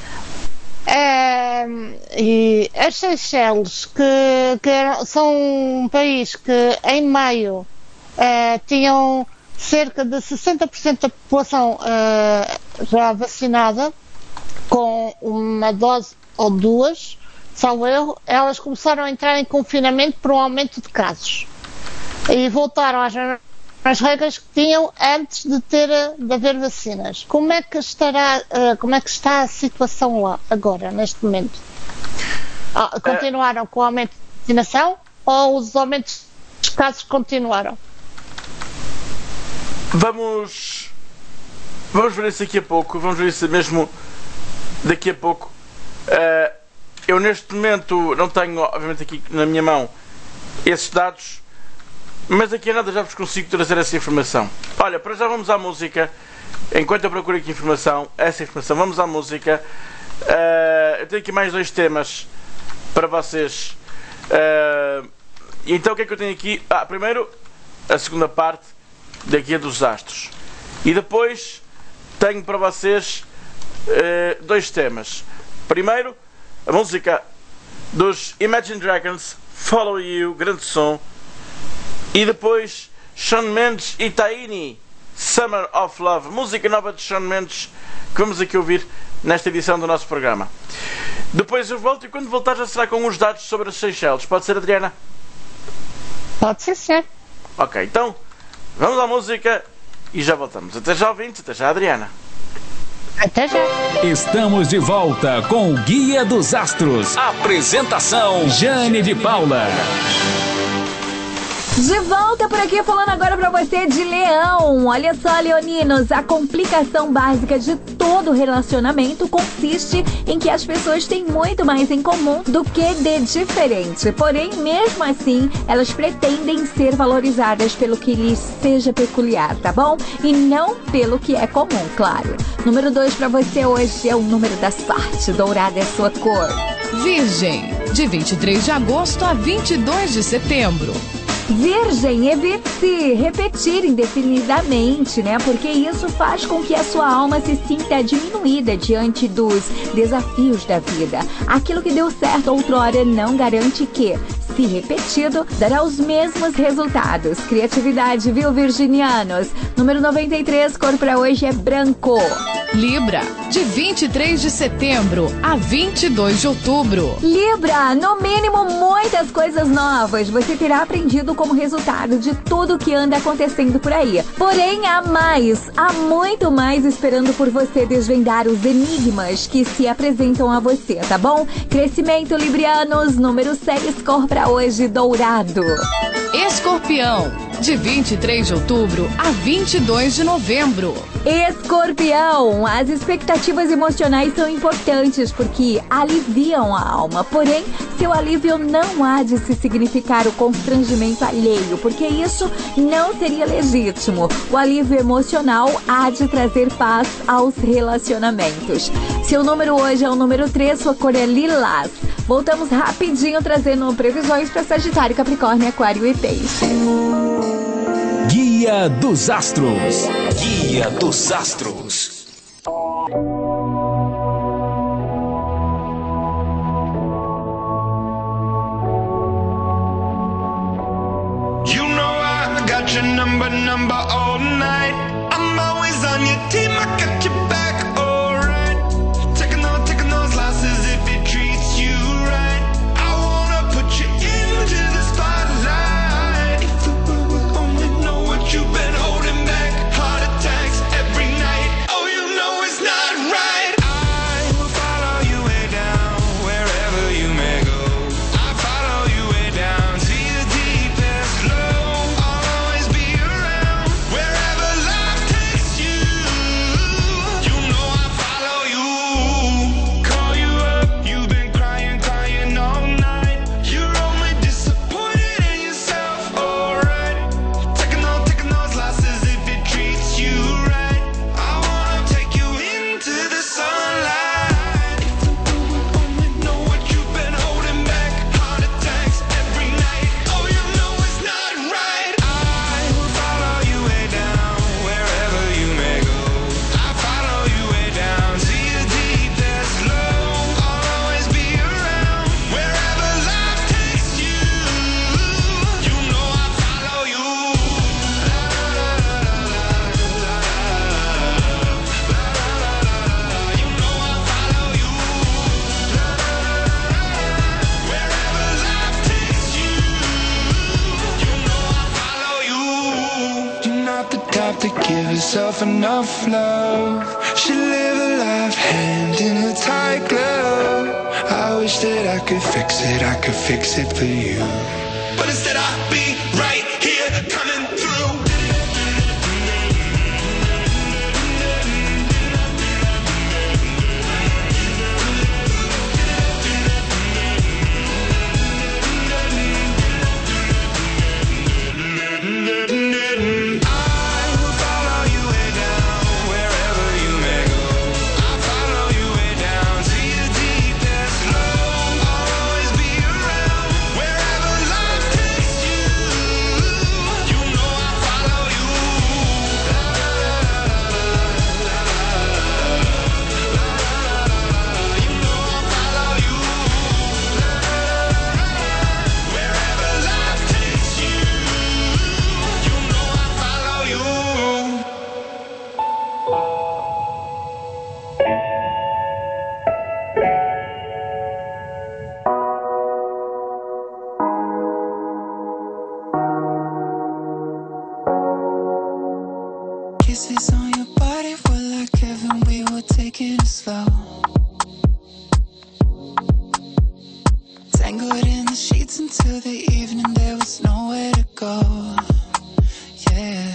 E as Seychelles, que são um país que em maio tinham cerca de 60% da população já vacinada, com uma dose ou 2, salvo erro, elas começaram a entrar em confinamento por um aumento de casos e voltaram às regras que tinham antes de haver vacinas. Como é que está a situação lá agora, neste momento? Continuaram com o aumento de vacinação ou os aumentos de casos continuaram? Vamos ver isso daqui a pouco. Vamos ver isso mesmo daqui a pouco. Eu neste momento não tenho, obviamente, aqui na minha mão esses dados, mas aqui a nada já vos consigo trazer essa informação. Olha, para já vamos à música. Enquanto eu procuro aqui essa informação, vamos à música. Eu tenho aqui mais 2 temas para vocês. Então o que é que eu tenho aqui? Primeiro a segunda parte da Guia dos Astros. E depois tenho para vocês 2 temas. Primeiro, a música dos Imagine Dragons, Follow You, grande som. E depois Shawn Mendes e Taini, Summer of Love, música nova de Shawn Mendes, que vamos aqui ouvir nesta edição do nosso programa. Depois eu volto e quando voltar já será com os dados sobre as Seychelles. Pode ser, Adriana? Pode ser. Ok, então vamos à música e já voltamos. Até já, ouvintes, até já, Adriana. Até já. Estamos de volta com o Guia dos Astros. Apresentação: Jane de Paula. De volta por aqui, falando agora pra você de Leão. Olha só, leoninos, a complicação básica de todo relacionamento consiste em que as pessoas têm muito mais em comum do que de diferente. Porém, mesmo assim, elas pretendem ser valorizadas pelo que lhes seja peculiar, tá bom? E não pelo que é comum, claro. Número 2 pra você hoje é o número da sorte. Dourada é sua cor. Virgem, de 23 de agosto a 22 de setembro. Virgem, evite repetir indefinidamente, né? Porque isso faz com que a sua alma se sinta diminuída diante dos desafios da vida. Aquilo que deu certo outrora não garante que, se repetido, dará os mesmos resultados. Criatividade, viu, virginianos? Número 93, cor pra hoje é branco. Libra, de 23 de setembro a 22 de outubro. Libra, no mínimo muitas coisas novas você terá aprendido como resultado de tudo que anda acontecendo por aí. Porém, há muito mais esperando por você desvendar os enigmas que se apresentam a você, tá bom? Crescimento, librianos, número 6, cor pra hoje, dourado. Escorpião, de 23 de outubro a 22 de novembro. Escorpião, as expectativas emocionais são importantes porque aliviam a alma. Porém, seu alívio não há de se significar o constrangimento alheio, porque isso não seria legítimo. O alívio emocional há de trazer paz aos relacionamentos. Seu número hoje é o número 3, sua cor é lilás. Voltamos rapidinho trazendo previsões para Sagitário, Capricórnio, Aquário e Peixe. Guia dos Astros. Guia dos Astros. You know I got your number all night. I'm always on your team, I got your back, alright. Taking those losses if it treats you right. I wanna put you into the spotlight. If the world would only know what you've been holding back. Heart attacks every night. Oh, you know it's not right. I will follow you way down, wherever you may go. I follow you way down to your deepest low. I'll always be around, wherever life takes you. You know I follow you. Call you up, you've been crying all night. You're only disappointed in yourself, alright. Taking those losses if it treats you right. I wanna take you into the sunlight. If the world would only know what you've been holding back. Heart attacks every night. Oh, you know it's not right. I will follow you way down, wherever you may go. I follow you way down to your deepest low. I'll always be around, wherever life takes you. You know I follow you. You know I follow you. Wherever life takes you. You know I follow you. You're not the type to give yourself enough love. Should live a life hand in a tight glove. I wish that I could fix it for you. But instead I'll be right here coming through. Kisses on your body were like heaven, we were taking it slow. Tangled in the sheets until the evening, there was nowhere to go. Yeah.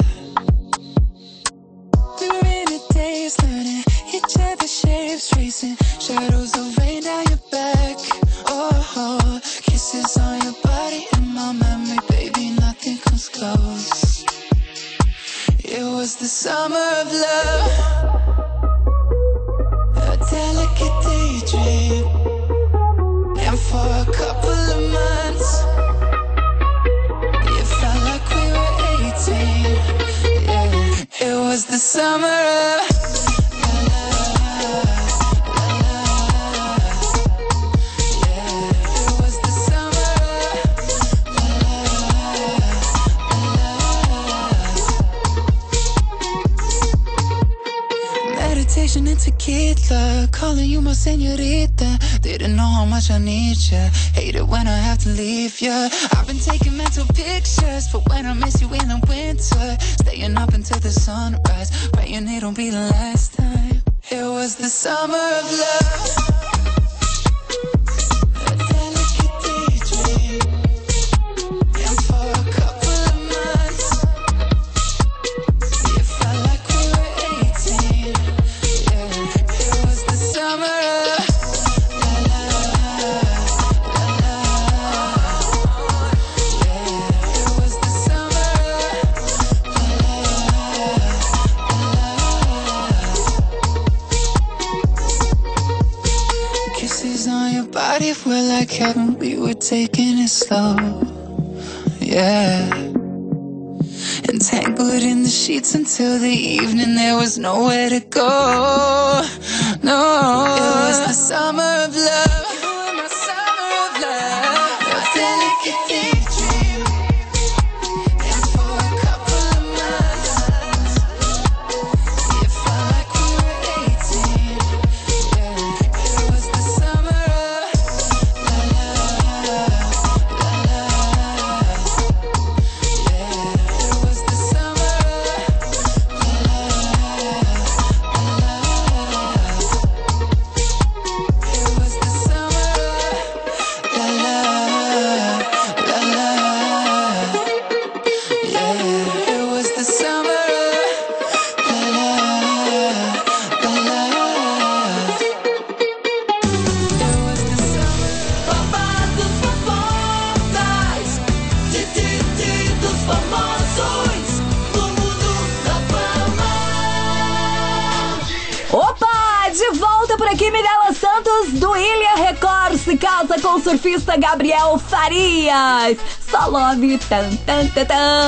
We were in a daze, learning each other's shapes, tracing shadows of rain down your back. Oh, kisses on your body in my memory, baby, nothing comes close. It was the summer of love, a delicate daydream. And for a couple of months, it felt like we were 18. Yeah, it was the summer of and tequila, calling you my señorita. Didn't know how much I need ya. Hate it when I have to leave ya. I've been taking mental pictures for when I miss you in the winter. Staying up until the sunrise, praying it'll be the last time. It was the summer of love. We're like heaven, we were taking it slow. Yeah. Entangled in the sheets until the evening, there was nowhere to go. No, it was the summer of love. You were my summer of love, a delicate daydream. And for a couple of months, it felt like we were 18. Yeah, it was the summer of Mirella Santos do Ilha Record se casa com o surfista Gabriel Farias. Só love, tan, tan, tan,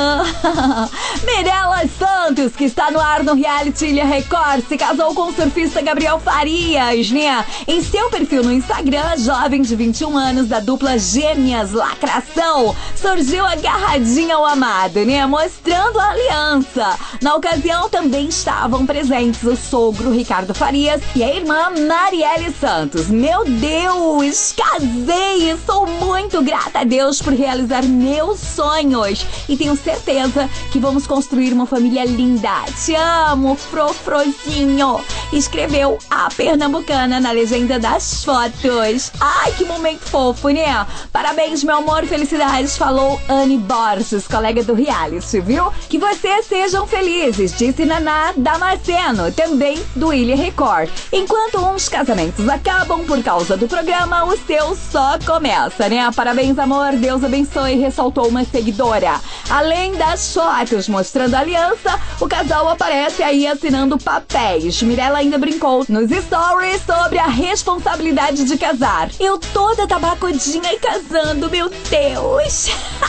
tan. Mirella Santos, que está no ar no reality Ilha Record, se casou com o surfista Gabriel Farias, né? Em seu perfil no Instagram, jovem de 21 anos da dupla Gêmeas Lacração surgiu agarradinha ao amado, né? Mostrando a aliança. Na ocasião também estavam presentes o sogro Ricardo Farias e a irmã Marielle Santos. Meu Deus, casei! Sou muito grata a Deus por realizar meus sonhos e tenho certeza que vamos construir uma família linda. Te amo, frofrozinho! Escreveu a pernambucana na legenda das fotos. Ai, que momento fofo, né? Parabéns, meu amor, felicidades, falou Anne Borges, colega do reality, viu? Que vocês sejam felizes, disse Naná Damasceno, também do Ilha Record. Enquanto uns casamentos acabam por causa do programa, o seu só começa, né? Parabéns, amor, Deus abençoe, ressaltou uma seguidora. Além das fotos mostrando a aliança, o casal aparece aí assinando papéis. Mirella ainda brincou nos stories sobre a responsabilidade de casar. Eu toda tabacudinha e casando, meu Deus!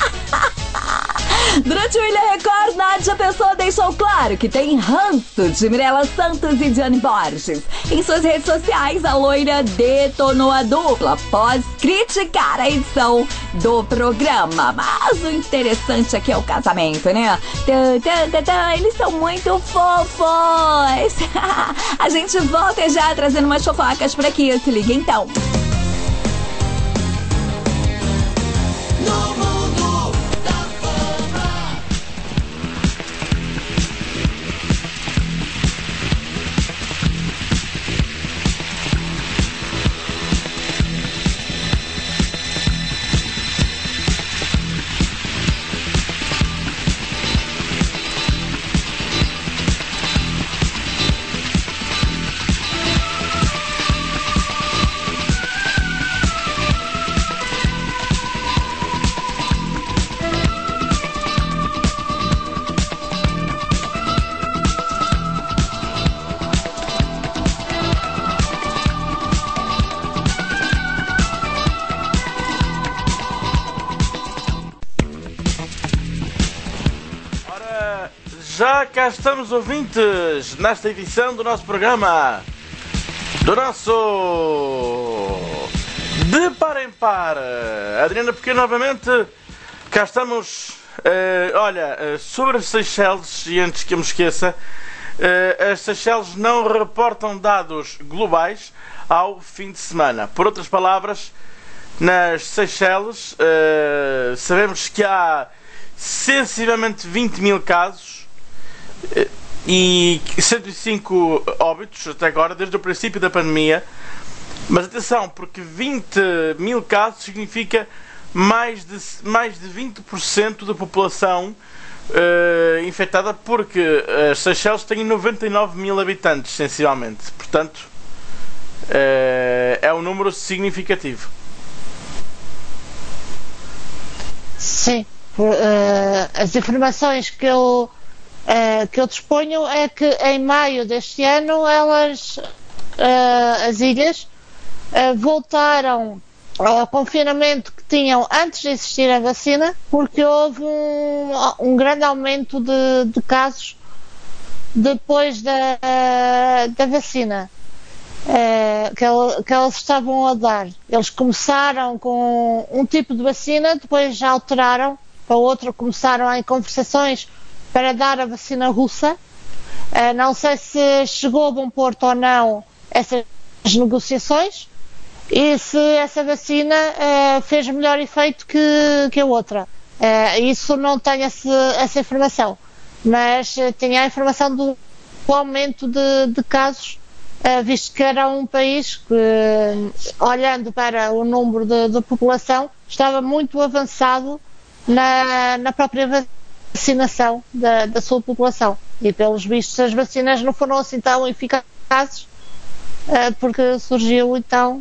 Durante o Ilha Record, Nádia Pessoa deixou claro que tem ranço de Mirella Santos e Diane Borges. Em suas redes sociais, a loira detonou a dupla após criticar a edição do programa. Mas o interessante aqui é o casamento, né? Eles são muito fofos. A gente volta já trazendo umas fofocas por aqui. Se liga então. Já cá estamos, ouvintes, nesta edição do nosso programa, do nosso De Par em Par. Adriana Pequeno, novamente, cá estamos. Sobre as Seychelles, e antes que eu me esqueça, as Seychelles não reportam dados globais ao fim de semana. Por outras palavras, nas Seychelles sabemos que há sensivelmente 20 mil casos e 105 óbitos até agora, desde o princípio da pandemia. Mas atenção, porque 20 mil casos significa mais de 20% da população infectada, porque as Seychelles têm 99 mil habitantes, sensivelmente. Portanto, é um número significativo. Sim. As informações que eu disponho é que em maio deste ano as ilhas voltaram ao confinamento que tinham antes de existir a vacina, porque houve um grande aumento de casos depois da vacina que elas estavam a dar. Eles começaram com um tipo de vacina, depois já alteraram para outro, começaram em conversações para dar a vacina russa. Não sei se chegou a bom porto ou não essas negociações, e se essa vacina fez melhor efeito que a outra. Isso não tenho essa informação, mas tinha a informação do aumento de casos, visto que era um país que, olhando para o número de população, estava muito avançado na própria vacinação da sua população, e pelos vistos as vacinas não foram assim tão eficazes, porque surgiu então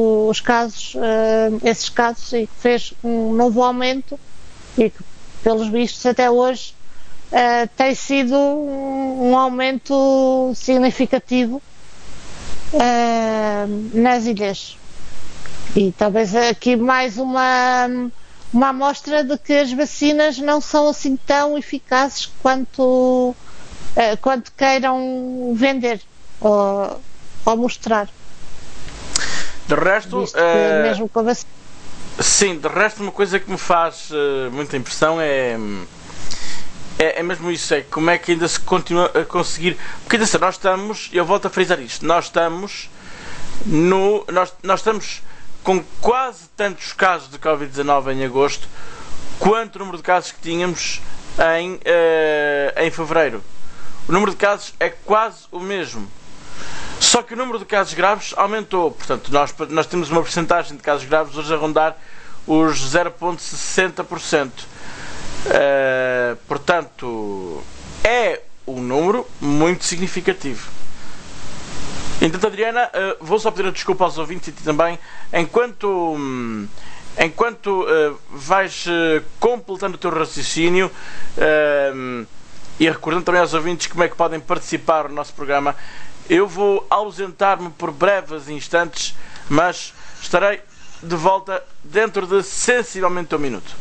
esses casos, e fez um novo aumento, e que pelos vistos até hoje tem sido um aumento significativo nas ilhas. E talvez aqui mais uma amostra de que as vacinas não são assim tão eficazes quanto queiram vender ou mostrar. De resto, mesmo com a vacina. Sim, de resto, uma coisa que me faz muita impressão é mesmo isso, é como é que ainda se continua a conseguir, porque atenção, nós estamos, eu volto a frisar isto, nós estamos com quase tantos casos de Covid-19 em agosto quanto o número de casos que tínhamos em fevereiro. O número de casos é quase o mesmo, só que o número de casos graves aumentou. Portanto, nós temos uma percentagem de casos graves hoje a rondar os 0,60%. Portanto, é um número muito significativo. Então, Adriana, vou só pedir a desculpa aos ouvintes e ti também, enquanto vais completando o teu raciocínio, e recordando também aos ouvintes como é que podem participar no nosso programa. Eu vou ausentar-me por breves instantes, mas estarei de volta dentro de sensivelmente um minuto.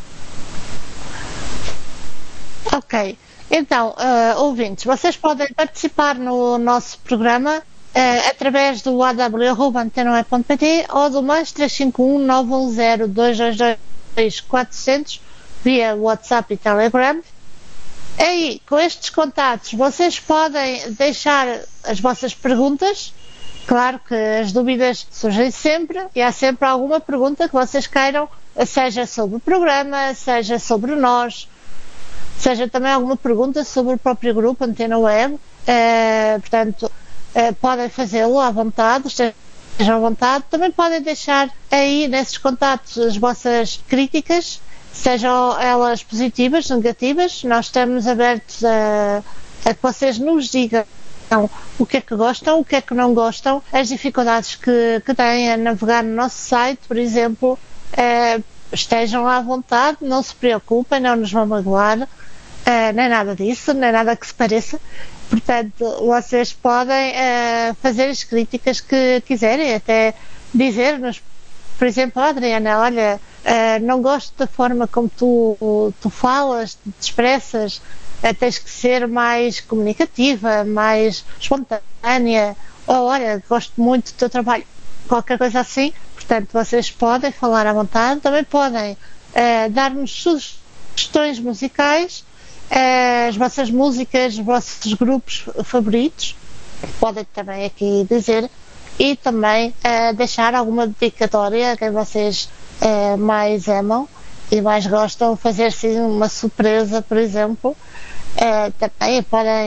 Ok, então, ouvintes, vocês podem participar no nosso programa através do aw@antenoe.pt ou do mais 351 910 222 400 via WhatsApp e Telegram. Aí, com estes contatos, vocês podem deixar as vossas perguntas. Claro que as dúvidas surgem sempre, e há sempre alguma pergunta que vocês queiram, seja sobre o programa, seja sobre nós, seja também alguma pergunta sobre o próprio grupo Antena Web. Portanto, podem fazê-lo à vontade, estejam à vontade. Também podem deixar aí nesses contatos as vossas críticas, sejam elas positivas, negativas. Nós estamos abertos a que vocês nos digam o que é que gostam, o que é que não gostam, as dificuldades que têm a navegar no nosso site, por exemplo. Estejam à vontade, não se preocupem, não nos vão magoar, nem nada disso, nem nada que se pareça. Portanto, vocês podem fazer as críticas que quiserem, até dizer-nos, por exemplo, Adriana, olha, não gosto da forma como tu falas, te expressas, tens que ser mais comunicativa, mais espontânea, ou olha, gosto muito do teu trabalho, qualquer coisa assim. Portanto, vocês podem falar à vontade, também podem dar-nos sugestões musicais, as vossas músicas, os vossos grupos favoritos, podem também aqui dizer, e também deixar alguma dedicatória a quem vocês mais amam e mais gostam, fazer sim uma surpresa, por exemplo. Também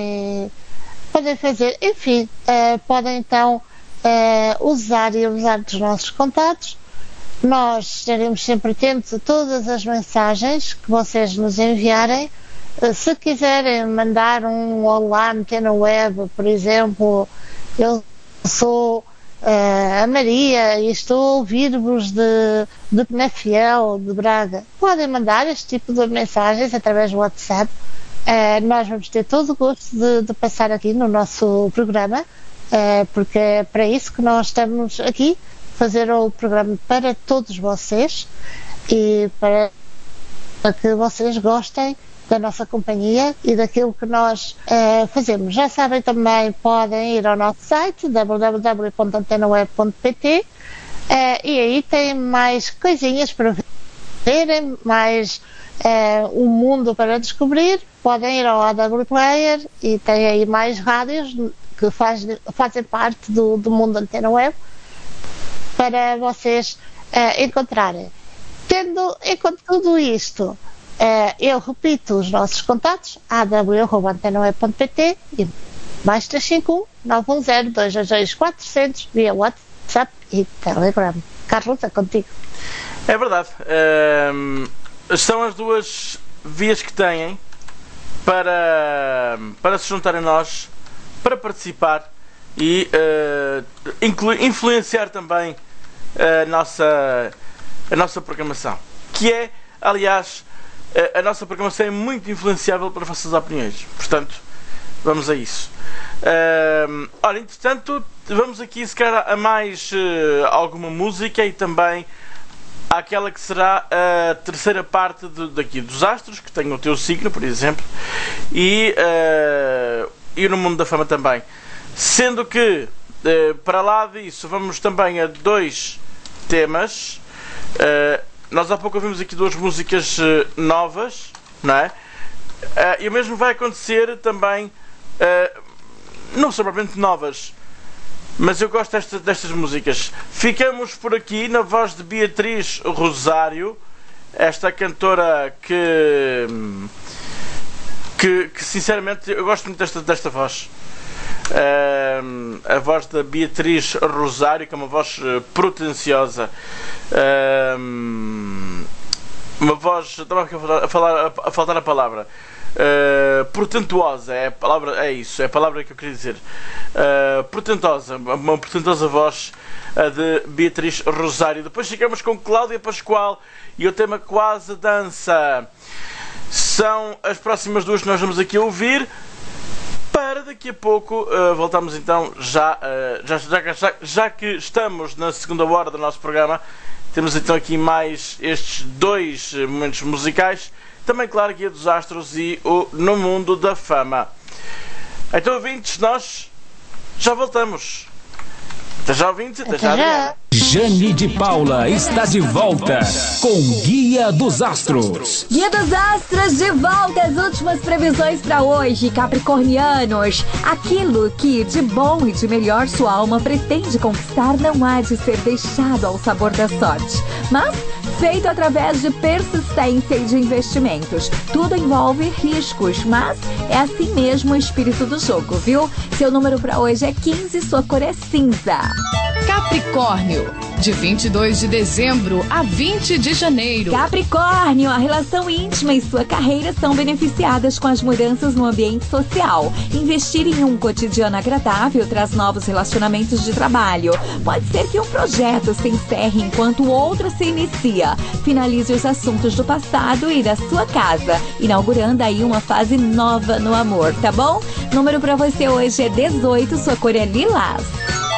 podem fazer, enfim, podem então usar dos nossos contatos. Nós estaremos sempre atentos a todas as mensagens que vocês nos enviarem. Se quiserem mandar um olá, meter na web, por exemplo, eu sou a Maria e estou a ouvir-vos de Penafiel, de Braga, podem mandar este tipo de mensagens através do WhatsApp. Nós vamos ter todo o gosto de passar aqui no nosso programa, porque é para isso que nós estamos aqui, fazer o programa para todos vocês e para que vocês gostem da nossa companhia e daquilo que nós fazemos. Já sabem, também podem ir ao nosso site www.antenaweb.pt e aí tem mais coisinhas para verem, mais um mundo para descobrir. Podem ir ao AW Player e tem aí mais rádios que fazem parte do mundo Antena Web para vocês encontrarem. Tendo em conta tudo isto, eu repito os nossos contatos, aw@antenaweb.pt e mais 351 910 222 400 via WhatsApp e Telegram. Carlos, é contigo. É verdade. São as duas vias que têm para se juntarem a nós, para participar e influenciar também a nossa programação, que é, aliás, a nossa programação é muito influenciável pelas vossas opiniões. Portanto, vamos a isso. Ora, entretanto, vamos aqui se calhar a mais alguma música e também àquela que será a terceira parte daqui dos astros, que tem o teu signo, por exemplo, e no mundo da fama também. Sendo que, para lá disso, vamos também a dois temas. Nós há pouco ouvimos aqui duas músicas novas, não é? E o mesmo vai acontecer também, não são propriamente novas, mas eu gosto destas músicas. Ficamos por aqui na voz de Beatriz Rosário, esta cantora que sinceramente eu gosto muito desta voz. A voz da Beatriz Rosário, que é uma voz pretenciosa, uma voz, estava a faltar a palavra, portentosa, é a palavra que eu queria dizer, portentosa, uma portentosa voz, a de Beatriz Rosário. Depois ficamos com Cláudia Pascoal e o tema Quase Dança. São as próximas duas que nós vamos aqui ouvir. Para daqui a pouco voltamos então, já que estamos na segunda hora do nosso programa, temos então aqui mais estes dois momentos musicais, também claro, Guia dos Astros e o No Mundo da Fama. Então, ouvintes, nós já voltamos. Até já, ouvintes, até já, Adriana. Jane de Paula está de volta com Guia dos Astros. Guia dos Astros de volta, as últimas previsões para hoje, capricornianos. Aquilo que de bom e de melhor sua alma pretende conquistar não há de ser deixado ao sabor da sorte, mas feito através de persistência e de investimentos. Tudo envolve riscos, mas é assim mesmo o espírito do jogo, viu? Seu número para hoje é 15, sua cor é cinza. Capricórnio, de 22 de dezembro a 20 de janeiro. Capricórnio, a relação íntima e sua carreira são beneficiadas com as mudanças no ambiente social. Investir em um cotidiano agradável traz novos relacionamentos de trabalho. Pode ser que um projeto se encerre enquanto o outro se inicia. Finalize os assuntos do passado e da sua casa, inaugurando aí uma fase nova no amor, tá bom? Número pra você hoje é 18, sua cor é lilás.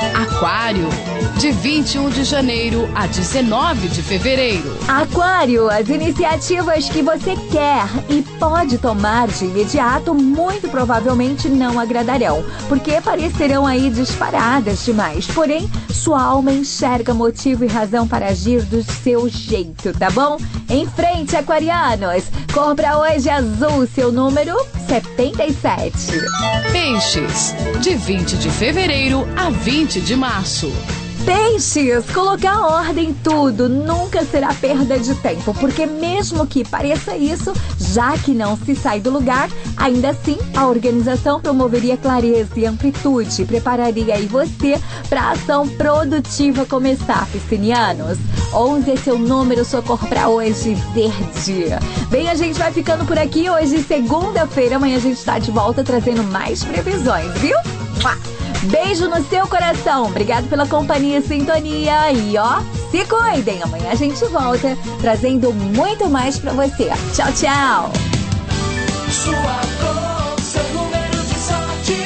Aquário, de 21 de janeiro a 19 de fevereiro. Aquário, as iniciativas que você quer e pode tomar de imediato muito provavelmente não agradarão, porque parecerão aí disparadas demais. Porém, sua alma enxerga motivo e razão para agir do seu jeito, tá bom? Em frente, aquarianos. Cor pra hoje azul, seu número 77. Peixes, de 20 de fevereiro a 20 de março. Peixes, colocar ordem em tudo nunca será perda de tempo, porque mesmo que pareça isso, já que não se sai do lugar, ainda assim a organização promoveria clareza e amplitude, prepararia aí você para a ação produtiva começar, piscinianos. 11 é seu número, sua cor pra hoje, verde. Bem, a gente vai ficando por aqui hoje, segunda-feira, amanhã a gente tá de volta trazendo mais previsões, viu? Beijo no seu coração. Obrigado pela companhia e sintonia. E ó, se cuidem. Amanhã a gente volta trazendo muito mais pra você. Tchau, tchau. Sua cor, seu número de sorte.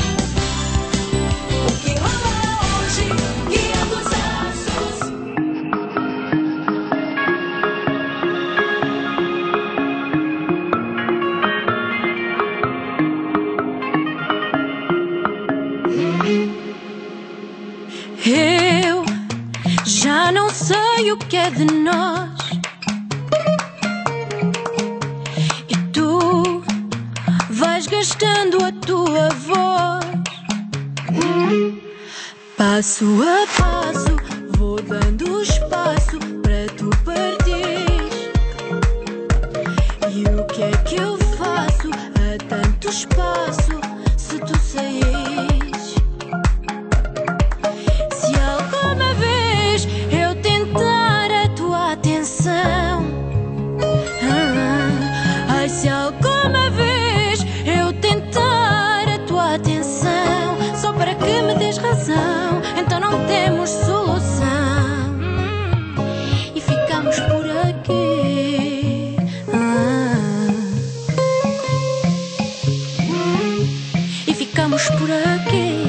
O que rola hoje? Guia dos astros. Eu já não sei o que é de nós. E tu vais gastando a tua voz. Passo a passo vou dando espaço para tu partires. E o que é que eu faço? Há tanto espaço se tu saís. Se alguma vez eu tentar a tua atenção, só para que me des razão, então não temos solução. E ficamos por aqui. E ficamos por aqui.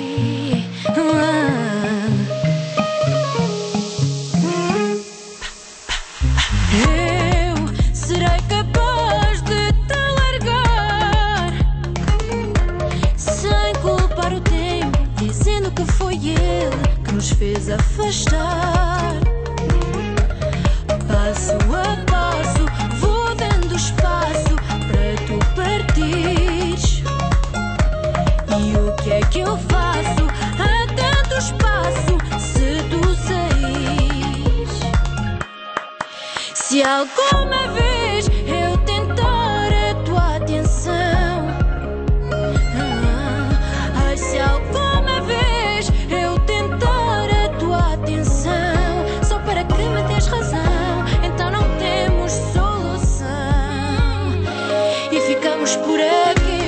Eu serei capaz de te largar sem culpar o tempo, dizendo que foi ele que nos fez afastar. Passo a passo vou dando espaço para tu partires. E o que é que eu faço? Há tanto espaço se tu saís. Se alguma vez eu tentar a tua atenção, ai, se alguma vez eu tentar a tua atenção, só para que me des razão, então não temos solução. E ficamos por aqui.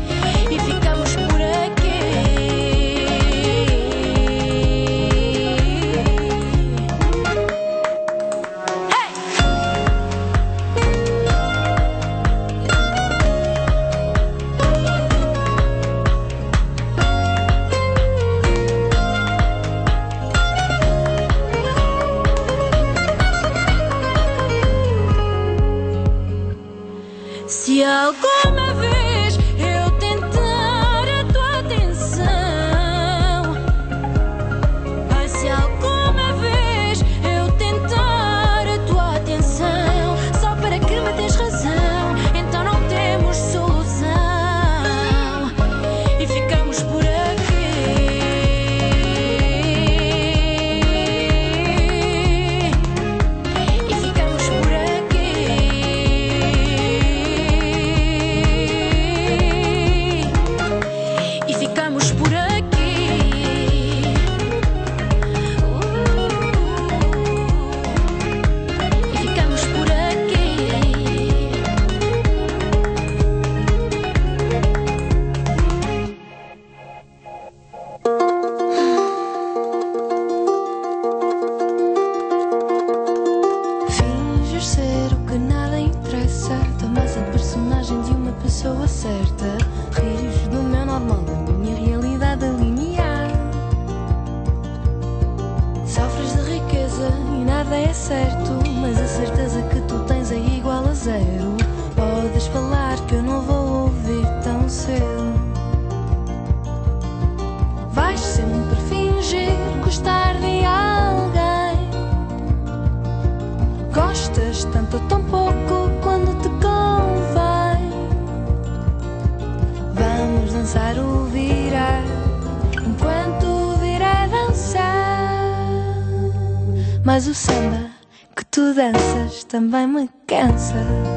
E ficamos por aqui. nada é certo, mas a certeza que tu tens é igual a zero. Podes falar que eu não vou ouvir tão cedo. Vais sempre fingir gostar de alguém. Gostas tanto ou tão pouco quando te convém. Vamos dançar o virar enquanto o virar dançar. Mas o samba que tu danças também me cansa.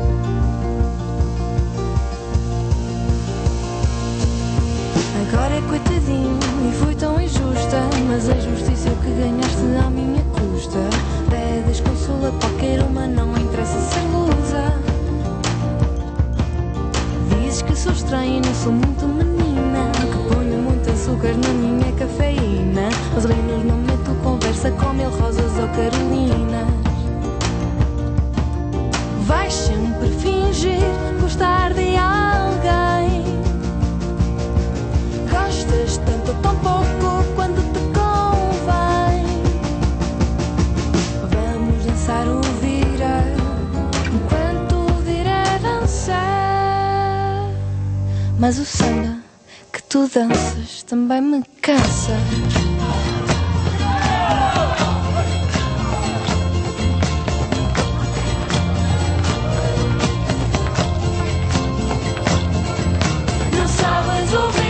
Agora é coitadinho e fui tão injusta, mas a justiça é o que ganhaste à minha custa. Pedes consolo a qualquer uma, não interessa ser lusa. Dizes que sou estranha e não sou muito menina, que ponho muito açúcar na minha cafeína. Os reinos não meto conversa com mil rosas ou carolinas. Vais sempre fingir gostar de alguém. Gostas tanto ou tão pouco quando te convém. Vamos dançar o virar enquanto o virar dançar. Mas o samba que tu danças também me cansa. Não sabes ouvir.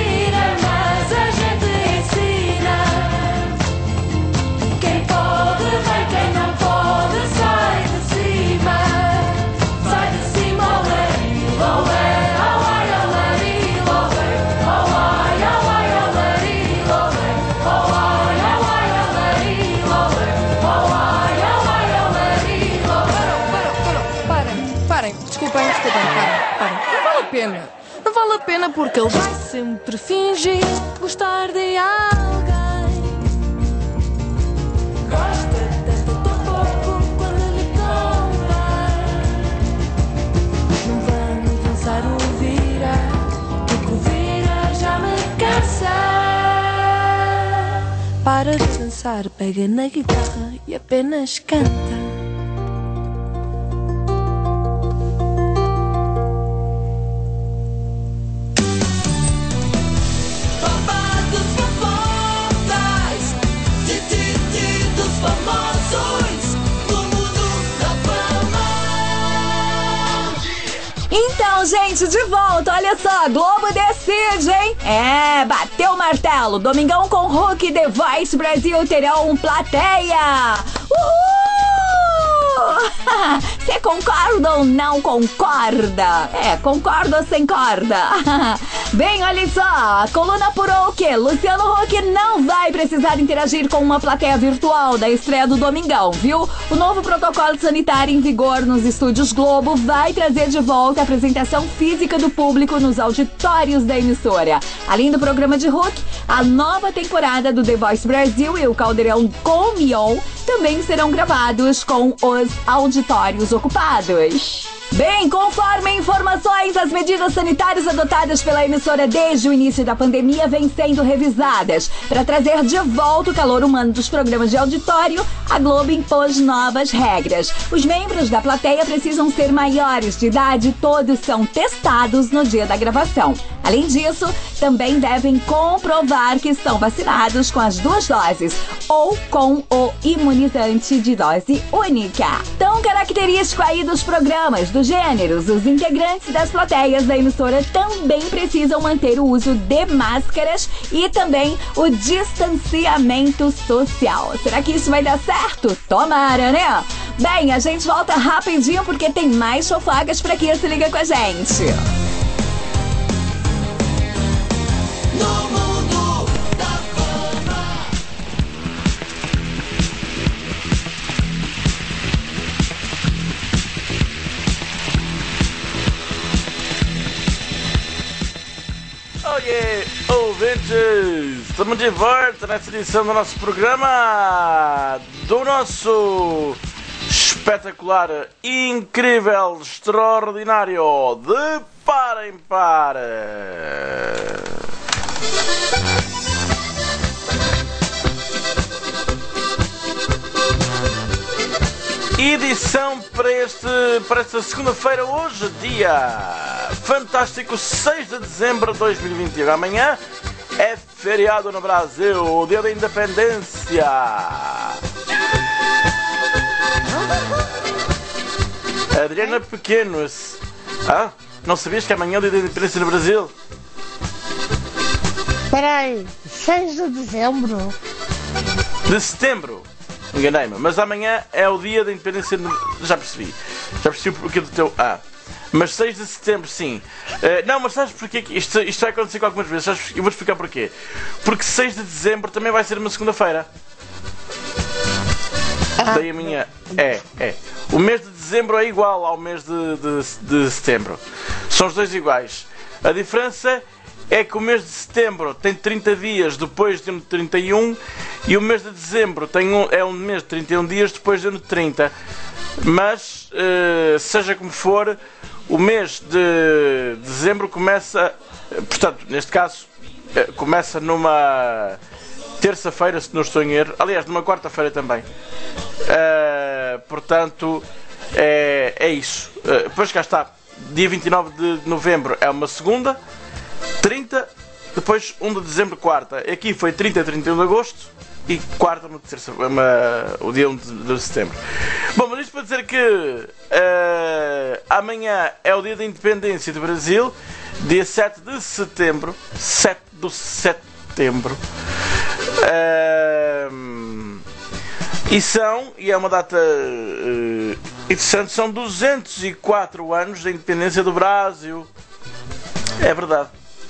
Não vale a pena porque ele vai sempre fingir gostar de alguém. Gosta tanto tão pouco quando lhe convém. Não vamos dançar o virar, porque o virar já me cansa. Para de dançar, pega na guitarra e apenas canta. Então, gente, de volta, olha só, Globo decide, hein? É, bateu o martelo. Domingão com Hulk e The Voice Brasil terão plateia. Uhul! Você concorda ou não concorda? É, concorda ou sem corda? Bem, olha só, a coluna apurou o quê? Luciano Huck não vai precisar interagir com uma plateia virtual da estreia do Domingão, viu? O novo protocolo sanitário em vigor nos estúdios Globo vai trazer de volta a apresentação física do público nos auditórios da emissora. Além do programa de Huck, a nova temporada do The Voice Brasil e o Caldeirão com Mion também serão gravados com os auditórios ocupados. Bem, conforme informações, as medidas sanitárias adotadas pela emissora desde o início da pandemia vêm sendo revisadas. Para trazer de volta o calor humano dos programas de auditório, a Globo impôs novas regras. Os membros da plateia precisam ser maiores de idade e todos são testados no dia da gravação. Além disso, também devem comprovar que estão vacinados com as 2 doses ou com o imunizante de dose única. Tão característico aí dos programas, dos gêneros, os integrantes das plateias da emissora também precisam manter o uso de máscaras e também o distanciamento social. Será que isso vai dar certo? Tomara, né? Bem, a gente volta rapidinho porque tem mais fofogas pra aqui. Se liga com a gente. No mundo da fama. Oh yeah, ouvintes! Estamos de volta nessa edição do nosso programa, do nosso espetacular, incrível, extraordinário de Para em Para. edição para esta segunda-feira, hoje, dia fantástico 6 de dezembro de 2021. Amanhã é feriado no Brasil, dia da independência. Adriana Pequeno, não sabias que amanhã é o dia da independência no Brasil? Espera aí, 6 de dezembro? De setembro. Enganei-me, mas amanhã é o dia da independência. Já percebi o porquê do teu mas 6 de setembro, sim. Não, mas sabes porquê que isto vai acontecer algumas vezes? Eu vou explicar porquê. Porque 6 de dezembro também vai ser uma segunda-feira. Daí a minha. É. O mês de dezembro é igual ao mês de setembro. São os dois iguais. A diferença é que o mês de setembro tem 30 dias depois de 31 e o mês de dezembro é um mês de 31 dias depois de 30. Mas, seja como for, o mês de dezembro começa, portanto, neste caso, começa numa terça-feira, se não estou em erro. Aliás, numa quarta-feira também. Portanto, é isso. Depois cá está. Dia 29 de novembro é uma segunda. 30, depois 1 de dezembro, quarta. Aqui foi 30 a 31 de agosto e quarta, o dia 1 de setembro. Bom, mas isto para dizer que amanhã é o dia da independência do Brasil, dia 7 de setembro. 7 de setembro. E é uma data interessante, são 204 anos da independência do Brasil. É verdade.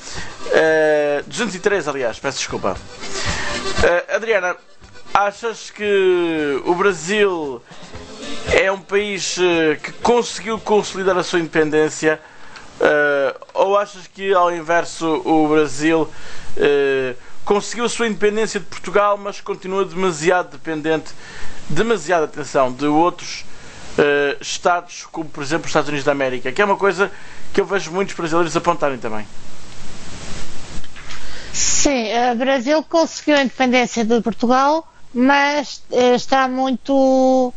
203, aliás, peço desculpa. Adriana, achas que o Brasil é um país que conseguiu consolidar a sua independência, ou achas que, ao inverso, o Brasil conseguiu a sua independência de Portugal, mas continua demasiado dependente, demasiada atenção, de outros Estados, como por exemplo os Estados Unidos da América, que é uma coisa que eu vejo muitos brasileiros apontarem também? Sim, o Brasil conseguiu a independência de Portugal, mas está muito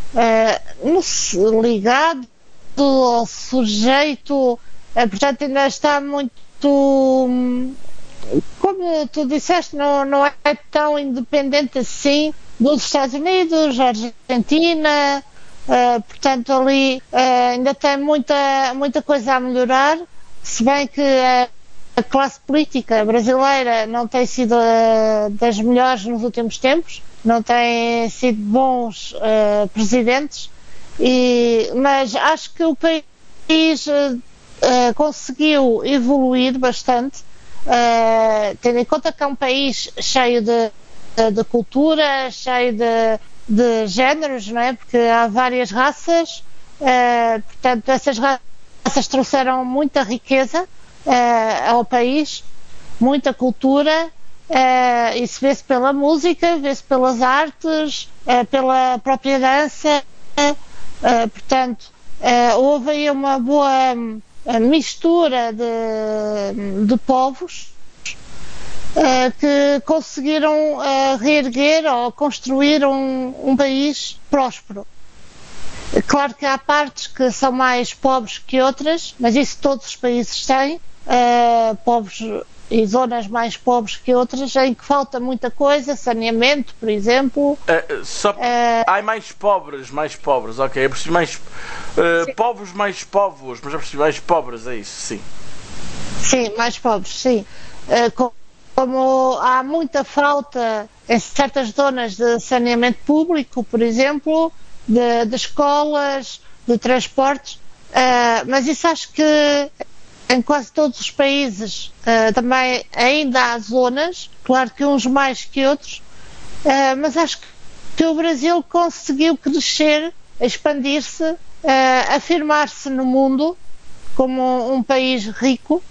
ligado ou sujeito, portanto ainda está muito, como tu disseste, não é tão independente assim dos Estados Unidos, Argentina, portanto ali ainda tem muita coisa a melhorar, se bem que a classe política brasileira não tem sido das melhores nos últimos tempos, não tem sido bons presidentes, mas acho que o país conseguiu evoluir bastante, tendo em conta que é um país cheio de cultura, cheio de géneros, não é? Porque há várias raças, portanto essas raças trouxeram muita riqueza ao país, muita cultura, isso vê-se pela música, vê-se pelas artes, pela própria dança, portanto houve aí uma boa mistura de povos que conseguiram reerguer ou construir um país próspero. Claro que há partes que são mais pobres que outras, mas isso todos os países têm, pobres e zonas mais pobres que outras, em que falta muita coisa, saneamento, por exemplo. Há mais pobres, ok, eu percebi mais povos, mais povos, mas eu percebi mais pobres, é isso, sim. Sim, mais pobres, sim. Como há muita falta em certas zonas de saneamento público, por exemplo, de escolas, de transportes, mas isso acho que em quase todos os países também ainda há zonas, claro que uns mais que outros, mas acho que o Brasil conseguiu crescer, expandir-se, afirmar-se no mundo como um país rico,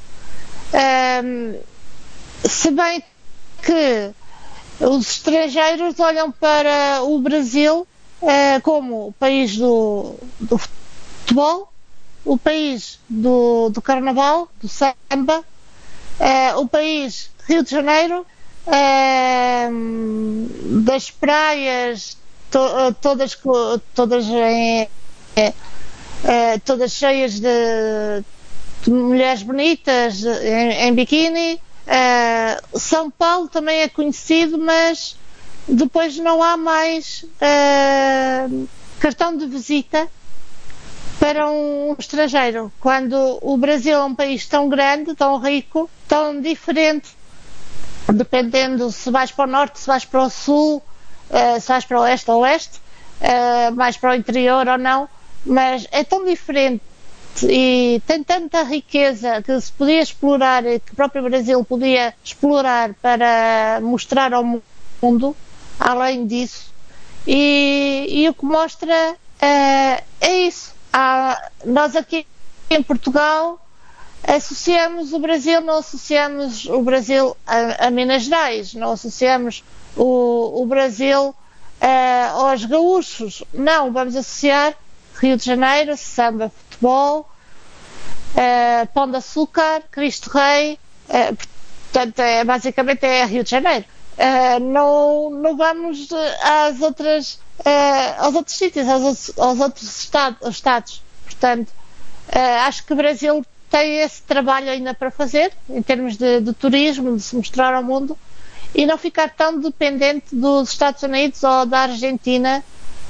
se bem que os estrangeiros olham para o Brasil como o país do futebol, o país do carnaval, do samba, o país Rio de Janeiro, das praias todas cheias de mulheres bonitas em biquíni. São Paulo também é conhecido, mas depois não há mais cartão de visita para um estrangeiro, quando o Brasil é um país tão grande, tão rico, tão diferente, dependendo se vais para o norte, se vais para o sul, se vais para o oeste ou oeste, mais para o interior ou não, mas é tão diferente e tem tanta riqueza que se podia explorar, que o próprio Brasil podia explorar para mostrar ao mundo, além disso, e o que mostra é isso. Nós aqui em Portugal associamos o Brasil, não associamos o Brasil a Minas Gerais, não associamos o Brasil aos gaúchos, não, vamos associar Rio de Janeiro, samba, futebol, Pão de Açúcar, Cristo Rei, portanto basicamente é Rio de Janeiro. Não vamos aos outros sítios, aos outros estados. Portanto, acho que o Brasil tem esse trabalho ainda para fazer, em termos de turismo, de se mostrar ao mundo, e não ficar tão dependente dos Estados Unidos ou da Argentina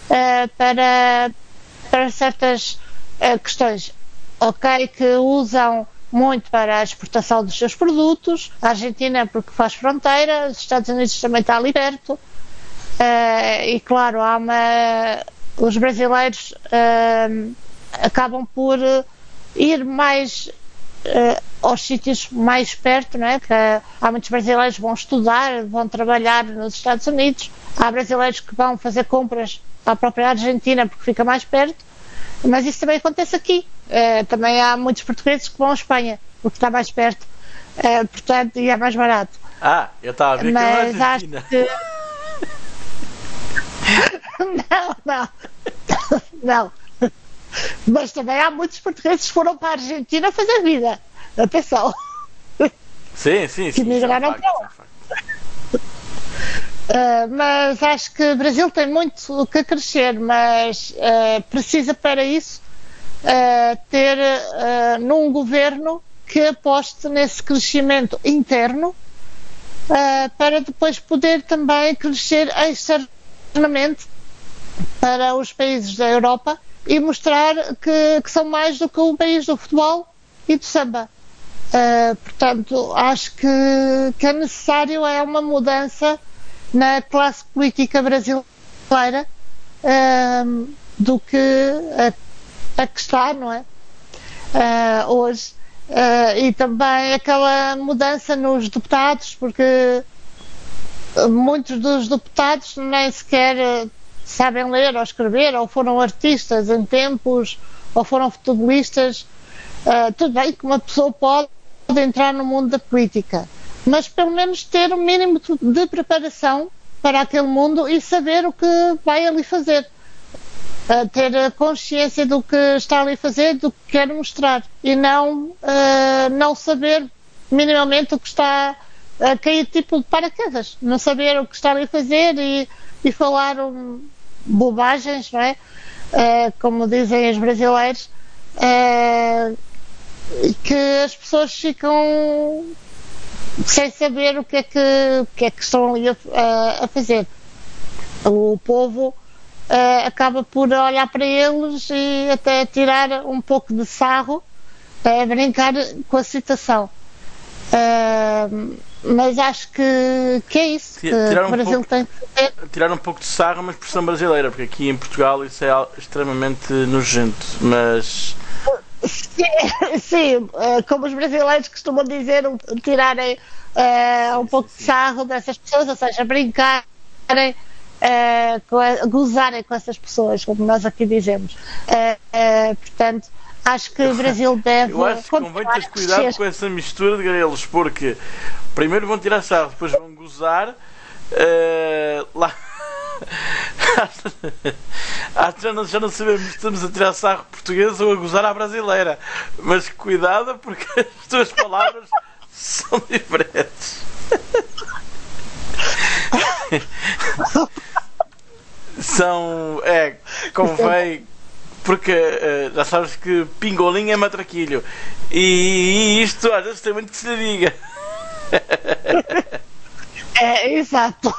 para certas questões. Ok, que usam muito para a exportação dos seus produtos, a Argentina porque faz fronteira, os Estados Unidos também está ali perto, e claro, os brasileiros acabam por ir mais aos sítios mais perto, não é? Que há muitos brasileiros que vão estudar, vão trabalhar nos Estados Unidos, há brasileiros que vão fazer compras à própria Argentina porque fica mais perto, mas isso também acontece aqui. Também há muitos portugueses que vão à Espanha porque está mais perto, portanto, e é mais barato. Eu estava a ver que era na Argentina. Não. Mas também há muitos portugueses que foram para a Argentina fazer vida. Atenção. Sim. Que migraram para lá. Mas acho que o Brasil tem muito que crescer, mas precisa para isso ter num governo que aposte nesse crescimento interno para depois poder também crescer externamente para os países da Europa e mostrar que são mais do que um país do futebol e do samba. Portanto, acho que é necessário uma mudança na classe política brasileira do que a que está, não é? Hoje. E também aquela mudança nos deputados, porque muitos dos deputados nem sequer sabem ler ou escrever, ou foram artistas em tempos, ou foram futebolistas. Tudo bem que uma pessoa pode entrar no mundo da política, mas pelo menos ter um mínimo de preparação para aquele mundo e saber o que vai ali fazer. Ter consciência do que está ali a fazer, do que quer mostrar, e não saber minimamente o que está a cair, tipo de paraquedas, não saber o que está ali a fazer e falar bobagens, não é? Como dizem os brasileiros, que as pessoas ficam sem saber o que é que estão ali a fazer. O povo acaba por olhar para eles e até tirar um pouco de sarro, brincar com a situação. Mas acho que é isso que o Brasil tem que fazer. Tirar um pouco de sarro, mas expressão brasileira, porque aqui em Portugal isso é extremamente nojento, mas... Sim, como os brasileiros costumam dizer, tirarem um pouco de sarro dessas pessoas, ou seja, brincarem, gozarem com essas pessoas, como nós aqui dizemos. Portanto, acho que o Brasil deve... Eu acho que convém ter cuidado com essa mistura de garelos, porque primeiro vão tirar sarro, depois vão gozar, lá... já não sabemos se estamos a tirar sarro português ou a gozar à brasileira, mas cuidado porque as tuas palavras são diferentes. convém, porque já sabes que pingolim é matraquilho. E isto às vezes tem muito que se lhe diga. Exato.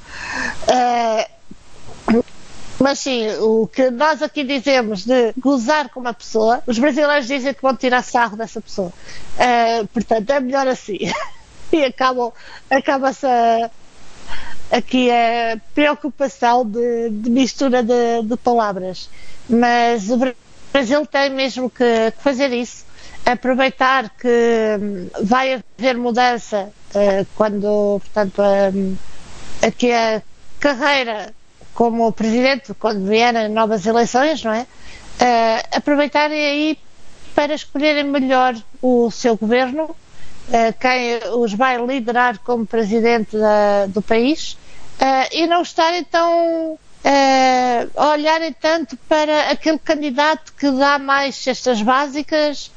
Mas sim, o que nós aqui dizemos de gozar com uma pessoa, os brasileiros dizem que vão tirar sarro dessa pessoa. Portanto, é melhor assim. E acaba-se aqui a preocupação de mistura de palavras. Mas o Brasil tem mesmo que fazer isso, aproveitar que vai haver mudança quando, portanto, aqui a carreira como presidente, quando vierem novas eleições, não é? Aproveitarem aí para escolherem melhor o seu governo, quem os vai liderar como presidente do país, e não estarem tão a olharem tanto para aquele candidato que dá mais cestas básicas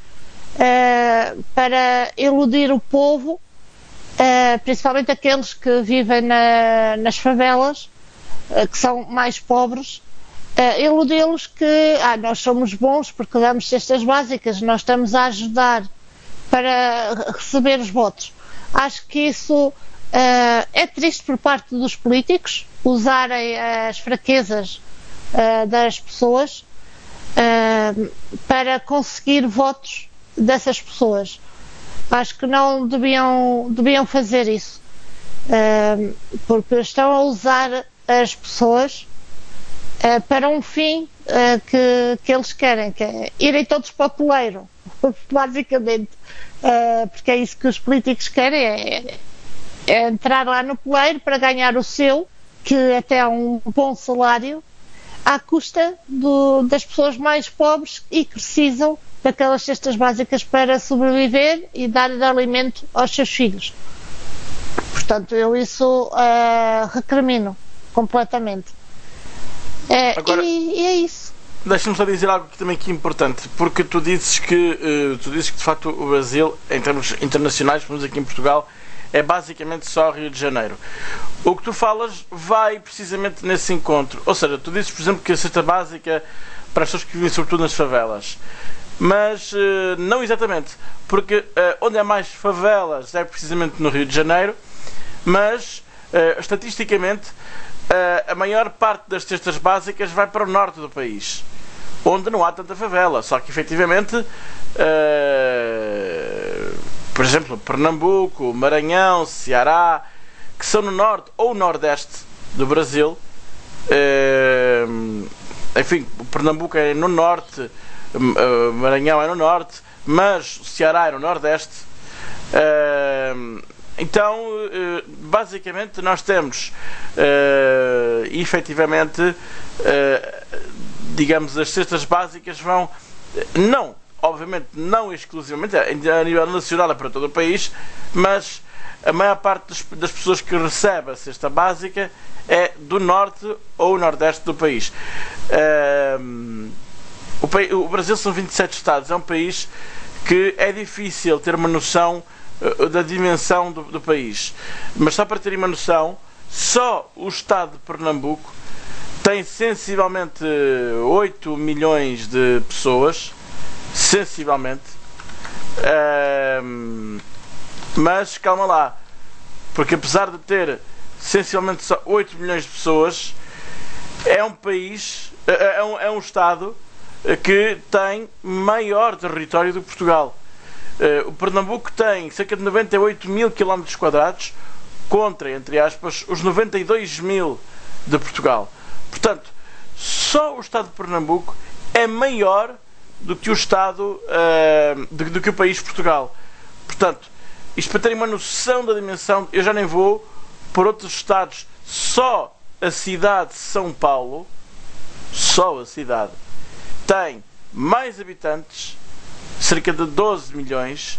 para iludir o povo, principalmente aqueles que vivem nas favelas, que são mais pobres, iludi-los que nós somos bons porque damos cestas básicas, nós estamos a ajudar para receber os votos. Acho que isso é triste por parte dos políticos, usarem as fraquezas das pessoas para conseguir votos dessas pessoas. Acho que não deviam fazer isso, porque estão a usar as pessoas para um fim que eles querem, que é irem todos para o poleiro, basicamente, porque é isso que os políticos querem, é entrar lá no poleiro para ganhar o seu, que até é um bom salário, à custa das pessoas mais pobres e que precisam daquelas cestas básicas para sobreviver e dar de alimento aos seus filhos. Portanto, eu isso recrimino completamente. Agora, e é isso. Deixa-me só dizer algo também que é importante, porque tu dizes que de facto o Brasil, em termos internacionais, pelo menos aqui em Portugal, é basicamente só Rio de Janeiro. O que tu falas vai precisamente nesse encontro. Ou seja, tu dizes, por exemplo, que a cesta básica para as pessoas que vivem sobretudo nas favelas. Mas não exatamente, porque onde há mais favelas é precisamente no Rio de Janeiro, mas estatisticamente a maior parte das cestas básicas vai para o norte do país, onde não há tanta favela, só que efetivamente por exemplo, Pernambuco, Maranhão, Ceará, que são no norte ou nordeste do Brasil, enfim, Pernambuco é no norte, Maranhão é no norte, mas o Ceará é no nordeste. Então, basicamente, nós temos efetivamente, digamos, as cestas básicas vão, não, obviamente, não exclusivamente, a nível nacional é para todo o país, mas a maior parte das pessoas que recebem a cesta básica é do norte ou nordeste do país. O Brasil são 27 estados, é um país que é difícil ter uma noção da dimensão do país. Mas só para terem uma noção, só o estado de Pernambuco tem sensivelmente 8 milhões de pessoas, sensivelmente, mas calma lá, porque apesar de ter sensivelmente só 8 milhões de pessoas, é um país, é um estado que tem maior território do que Portugal. O Pernambuco tem cerca de 98 mil km quadrados contra, entre aspas, os 92 mil de Portugal. Portanto, só o estado de Pernambuco é maior do que o estado, do que o país Portugal. Portanto, isto para terem uma noção da dimensão, eu já nem vou por outros estados. Só a cidade de São Paulo, só a cidade, tem mais habitantes, cerca de 12 milhões,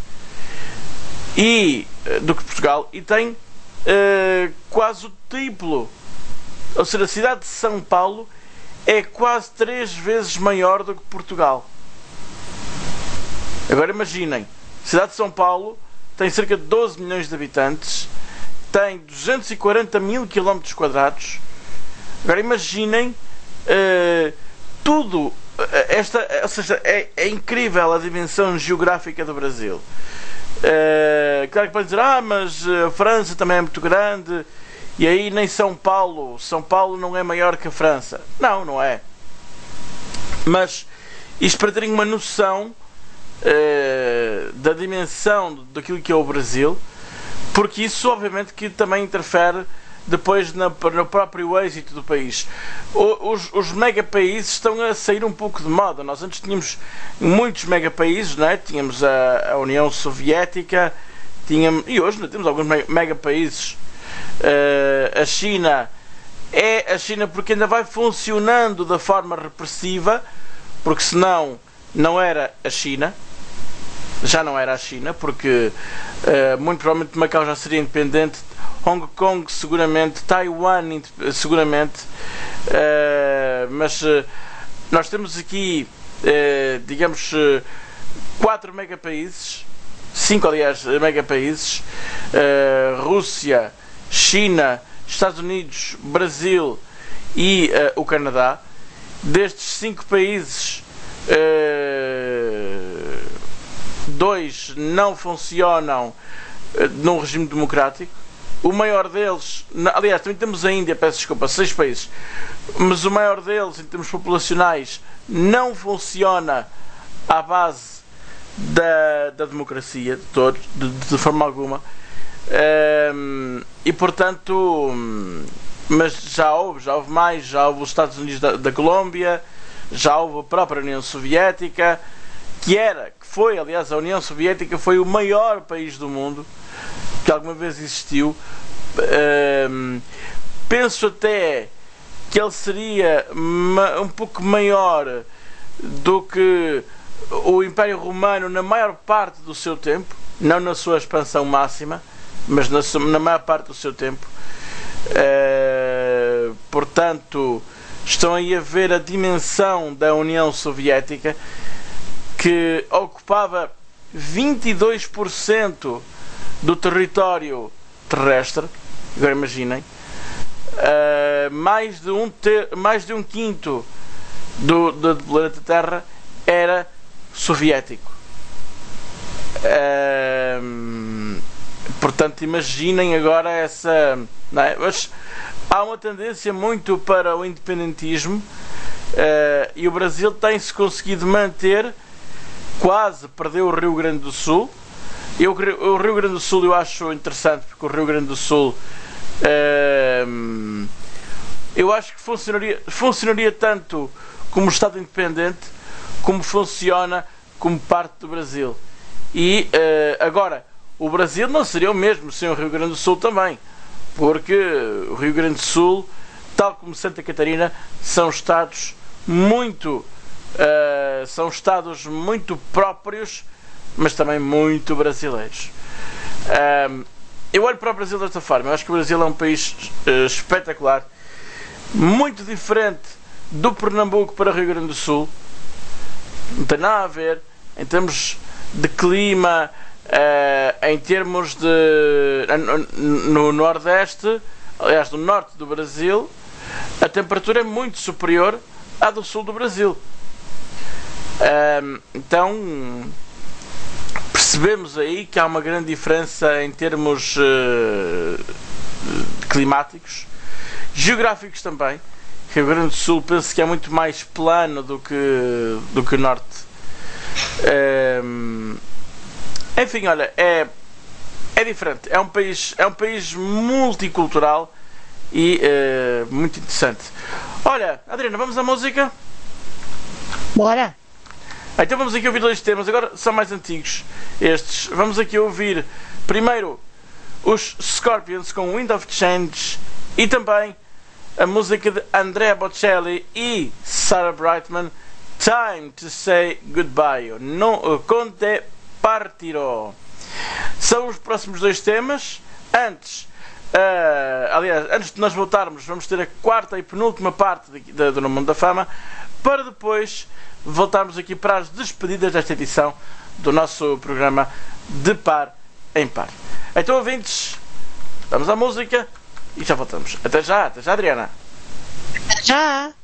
do que Portugal, e tem quase o triplo. Ou seja, a cidade de São Paulo é quase 3 vezes maior do que Portugal. Agora imaginem, a cidade de São Paulo tem cerca de 12 milhões de habitantes, tem 240 mil km quadrados, Agora imaginem tudo, ou seja, é incrível a dimensão geográfica do Brasil. Claro que pode dizer, mas a França também é muito grande, e aí nem São Paulo não é maior que a França. Não é. Mas isto para terem uma noção da dimensão daquilo que é o Brasil, porque isso obviamente que também interfere depois no próprio êxito do país. Os megapaíses estão a sair um pouco de moda. Nós antes tínhamos muitos megapaíses, não é? Tínhamos a União Soviética, e hoje ainda temos alguns megapaíses. A China é a China porque ainda vai funcionando da forma repressiva, porque senão não era a China. Já não era a China, porque muito provavelmente Macau já seria independente, Hong Kong seguramente, Taiwan seguramente, mas nós temos aqui, digamos, 4 megapaíses, 5 aliás megapaíses, Rússia, China, Estados Unidos, Brasil e o Canadá. Destes 5 países, 2 não funcionam num regime democrático. O maior deles, aliás, também temos a Índia, peço desculpa, 6 países, mas o maior deles, em termos populacionais, não funciona à base da democracia, de forma alguma. E portanto, mas já houve mais, já houve os Estados Unidos da Colômbia, já houve a própria União Soviética, que foi, aliás, a União Soviética foi o maior país do mundo que alguma vez existiu. Penso até que ele seria um pouco maior do que o Império Romano na maior parte do seu tempo, não na sua expansão máxima, mas na maior parte do seu tempo. Portanto, estão aí a ver a dimensão da União Soviética, que ocupava 22% do território terrestre. Agora imaginem, mais de um quinto do planeta Terra era soviético. Portanto, imaginem agora essa, não é? Mas há uma tendência muito para o independentismo, e o Brasil tem-se conseguido manter. Quase perdeu o Rio Grande do Sul. O Rio Grande do Sul eu acho interessante, porque o Rio Grande do Sul eu acho que funcionaria tanto como Estado independente como funciona como parte do Brasil. E agora, o Brasil não seria o mesmo sem o Rio Grande do Sul também, porque o Rio Grande do Sul, tal como Santa Catarina, são estados muito próprios, mas também muito brasileiros. Eu olho para o Brasil desta forma. Eu acho que o Brasil é um país espetacular, muito diferente do Pernambuco para o Rio Grande do Sul. Não tem nada a ver em termos de clima, em termos de no Nordeste, aliás no Norte do Brasil, a temperatura é muito superior à do Sul do Brasil. Então percebemos aí que há uma grande diferença em termos climáticos, geográficos também. Rio Grande do Sul penso que é muito mais plano do que o Norte. Enfim, olha, é diferente. É um país multicultural e muito interessante. Olha, Adriana, vamos à música? Bora! Então vamos aqui ouvir 2 temas, agora são mais antigos estes. Vamos aqui ouvir primeiro os Scorpions com Wind of Change e também a música de Andrea Bocelli e Sarah Brightman, Time to Say Goodbye, Non Conte Partirò. São os próximos 2 temas. Antes de nós voltarmos, vamos ter a 4ª e penúltima parte do No Mundo da Fama, para depois voltarmos aqui para as despedidas desta edição do nosso programa De Par em Par. Então, ouvintes, vamos à música e já voltamos. Até já, Adriana. Já!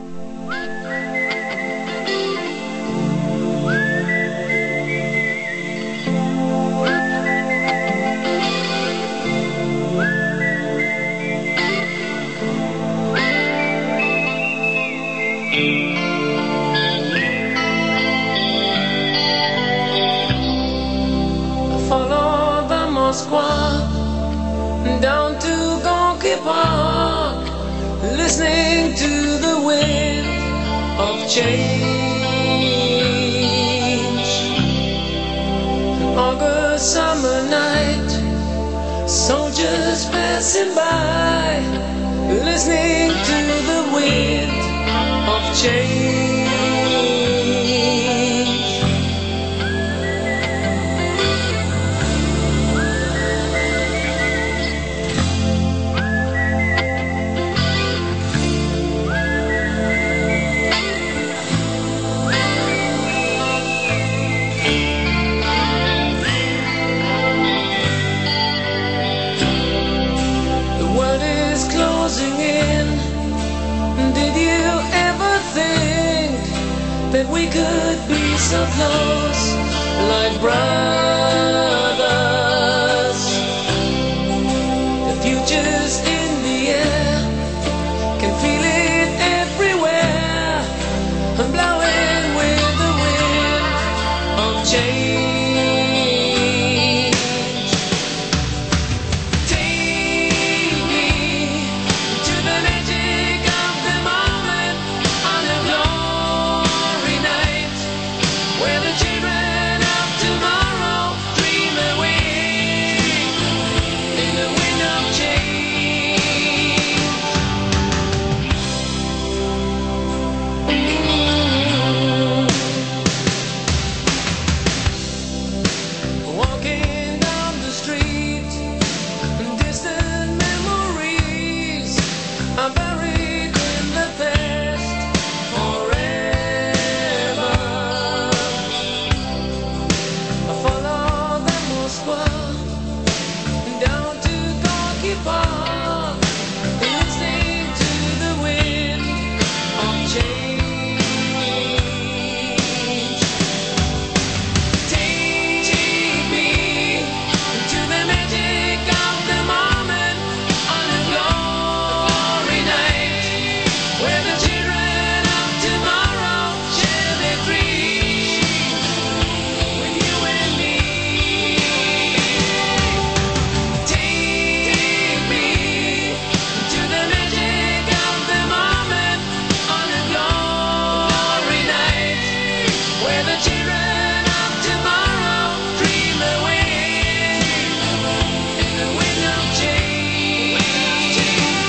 Follow the Moskva down to Gorky Park, listening to the wind of change. An August summer night, soldiers passing by, listening to the wind of change. That we could be so close, like brothers. The future's in the air, can feel it everywhere. I'm blowing with the wind of change. Take me to the magic of the moment on a glory night, where the children of tomorrow dream away in the wind of change. Walking down the street, distant memories are buried in the past forever. I follow the Moskva down to Gorky Park, listening to the wind of change. Take me to the magic of the moment on a glory night, where the children of tomorrow share their dreams with you and me. Take me to the magic of the moment on a glory night, where the children of tomorrow dream away in the wind of change.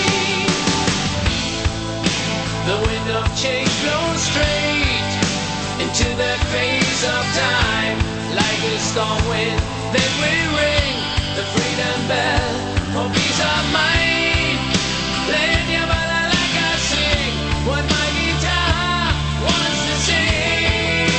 The wind of change blows straight into that phase of time, like a storm wind that will ring the freedom bell for peace of mind. Playing your bala like I sing what my guitar wants to sing.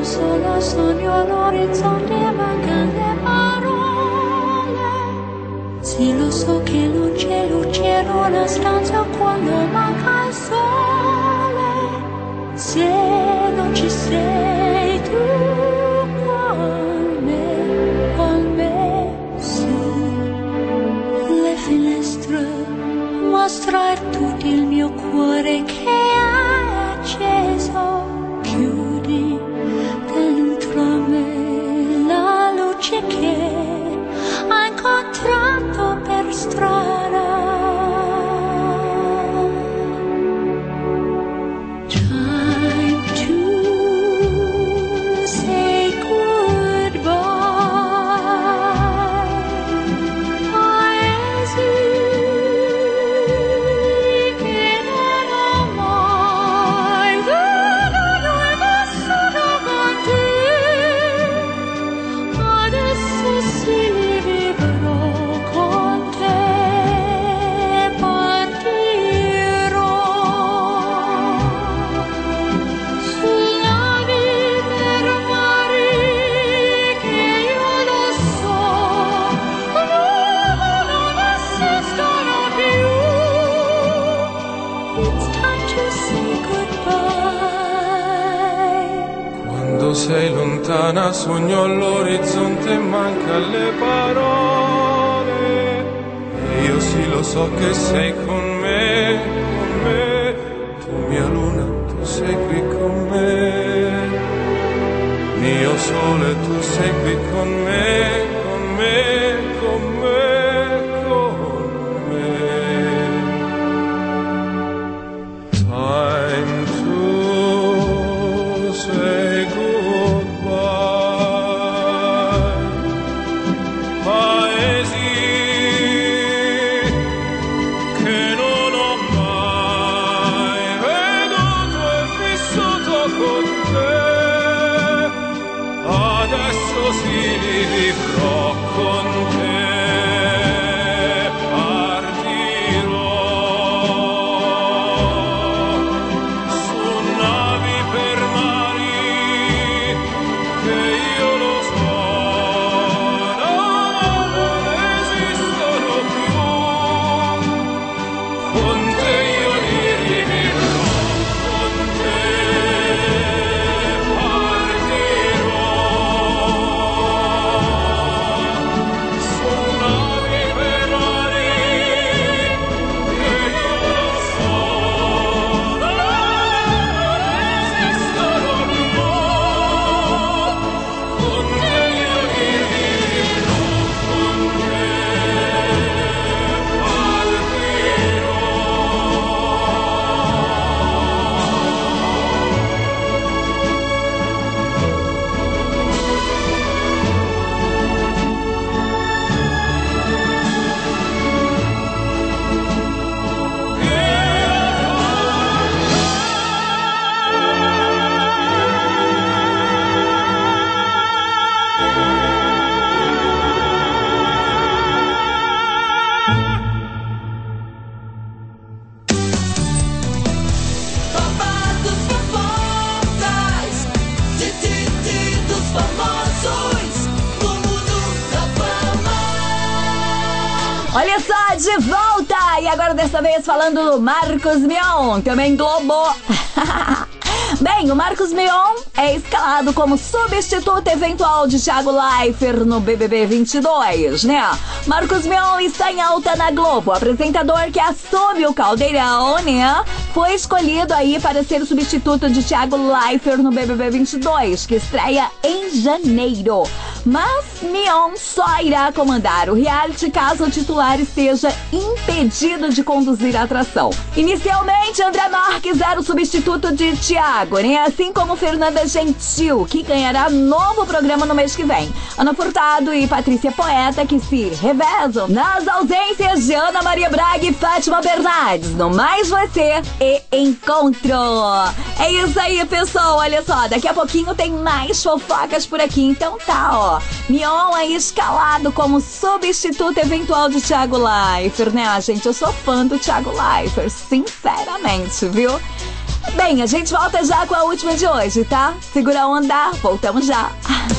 solo sogno all'orizzonte e mancano le parole. Sì, lo so che non c'è luce in una stanza quando manca il sole. Se non ci sei tu con me, sì. Le finestre mostrar tutto il mio cuore che hai acceso. Chiudi dentro me la luce che hai incontrato per strada. Time to say goodbye. Paesi che non ho mai veduto e vissuto con te. Adesso sì li vivrò con te. Partirò su navi per mari che io lo so non esistono più. It's time to say goodbye. Quando sei lontana sogno all'orizzonte e manca le parole. E io sì lo so che sei con me, tu mia luna, tu sei qui con me. Mio sole, tu sei qui con me, con me, con me, con me. Time to say goodbye. Paesi che non ho mai veduto e vissuto con te. Adesso sì li vivrò con te. Partirò su navi per mari che io lo so non esistono più. Con te io li vivrò, con te partirò su navi per mari che io lo so non esistono più. Con te io li vivrò, con te partirò. Papá dos fofocas, tititi dos famosos, no mundo da fama. Olha só, de volta! E agora dessa vez falando do Marcos Mion, também Globo. Bem, o Marcos Mion é escalado como substituto eventual de Thiago Leifert no BBB 22, né? Marcos Mion está em alta na Globo. O apresentador que assume o caldeirão, né? Foi escolhido aí para ser o substituto de Thiago Leifert no BBB 22, que estreia em janeiro. Mas Mion só irá comandar o reality caso o titular esteja impedido de conduzir a atração. Inicialmente, André Marques era o substituto de Thiago, né? Assim como Fernanda Gentil, que ganhará novo programa no mês que vem. Ana Furtado e Patrícia Poeta, que se revezam nas ausências de Ana Maria Braga e Fátima Bernardes, no Mais Você e Encontro. É isso aí, pessoal. Olha só, daqui a pouquinho tem mais fofocas por aqui. Então tá, ó. Mion aí escalado como substituto eventual de Thiago Leifert, né, gente? Eu sou fã do Thiago Leifert, sinceramente, viu? Bem, a gente volta já com a última de hoje, tá? Segura a onda, voltamos já.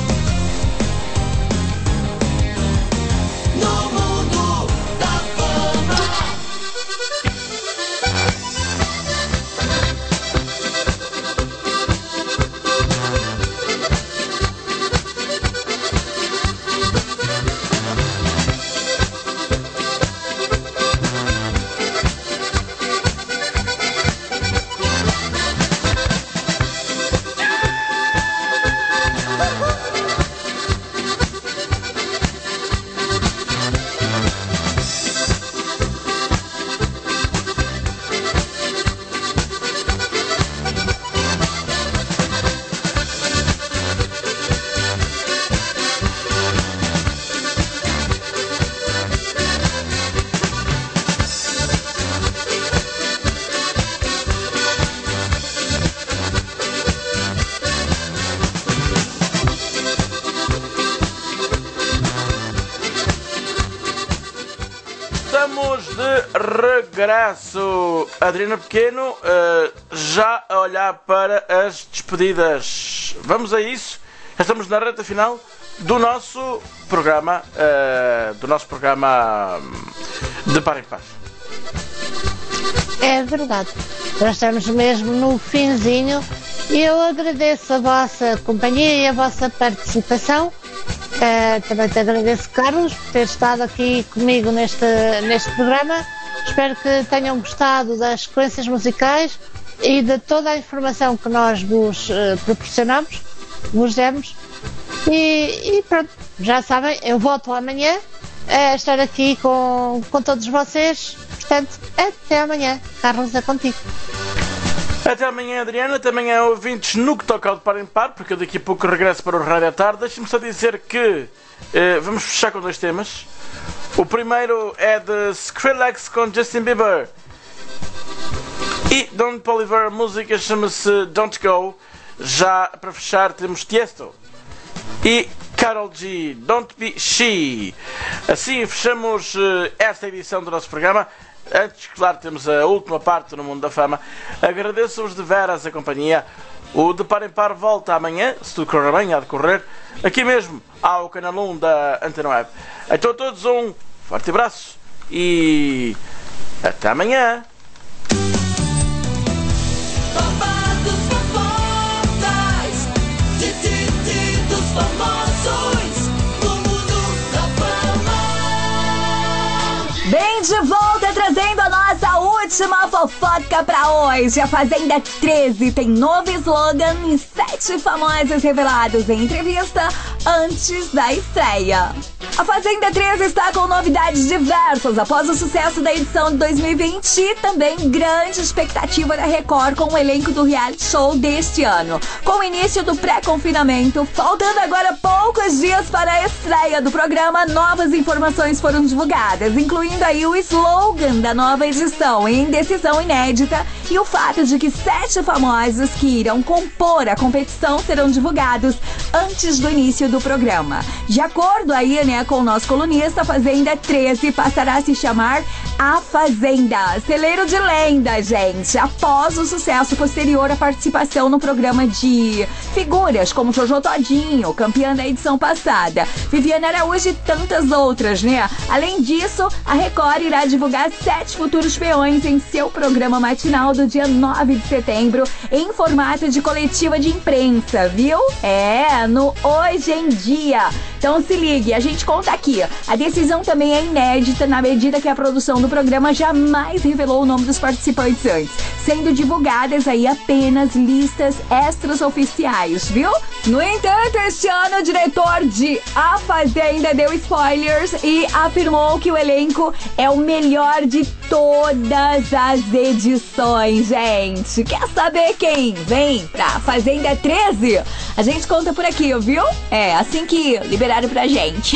Estamos de regresso. Adriana Pequeno, já a olhar para as despedidas. Vamos a isso. Já estamos na reta final do nosso programa, de Par em Par. É verdade. Nós estamos mesmo no finzinho e eu agradeço a vossa companhia e a vossa participação. Também te agradeço, Carlos, por ter estado aqui comigo neste programa. Espero que tenham gostado das sequências musicais e de toda a informação que nós vos proporcionamos, vos demos. E pronto, já sabem, eu volto amanhã a estar aqui com todos vocês. Portanto, até amanhã. Carlos, é contigo. Até amanhã, Adriana. Até amanhã, ouvintes, no que toca ao de Par em Par, porque eu daqui a pouco regresso para o Rádio à Tarde. Deixe-me só dizer que vamos fechar com 2 temas. O primeiro é de Skrillex com Justin Bieber e Don Poliver. A música chama-se Don't Go. Já para fechar temos Tiesto e Karol G, Don't Be She. Assim fechamos esta edição do nosso programa. Antes, claro, temos a última parte no Mundo da Fama. Agradeço-vos de veras a companhia. O de Par em Par volta amanhã, se tudo correr bem, há de correr, aqui mesmo, ao canal 1 da Antena Web. Então a todos um forte abraço e até amanhã. Bem de volta, trazendo a nossa última fofoca pra hoje. A Fazenda 13 tem novo slogan e 7 famosos revelados em entrevista antes da estreia. A Fazenda 13 está com novidades diversas após o sucesso da edição de 2020 e também grande expectativa da Record com o elenco do reality show deste ano. Com o início do pré-confinamento, faltando agora poucos dias para a estreia do programa, novas informações foram divulgadas, incluindo aí o slogan da nova edição em decisão inédita e o fato de que 7 famosos que irão compor a competição serão divulgados antes do início do programa. De acordo aí, com o nosso colunista, a Fazenda 13 passará a se chamar A Fazenda, celeiro de lenda, gente, após o sucesso posterior à participação no programa de figuras como Jojo Todinho, campeã da edição passada, Viviane Araújo e tantas outras, Além disso, a Record irá divulgar 7 futuros peões em seu programa matinal do dia 9 de setembro, em formato de coletiva de imprensa, viu? No Hoje em Dia. Então se ligue, a gente conta aqui. A decisão também é inédita na medida que a produção do programa jamais revelou o nome dos participantes antes, sendo divulgadas aí apenas listas extras oficiais, viu? No entanto, este ano o diretor de A Fazenda deu spoilers e afirmou que o elenco é o melhor de todas as edições, gente. Quer saber quem vem pra Fazenda 13? A gente conta por aqui, viu? Assim que liberaram pra gente.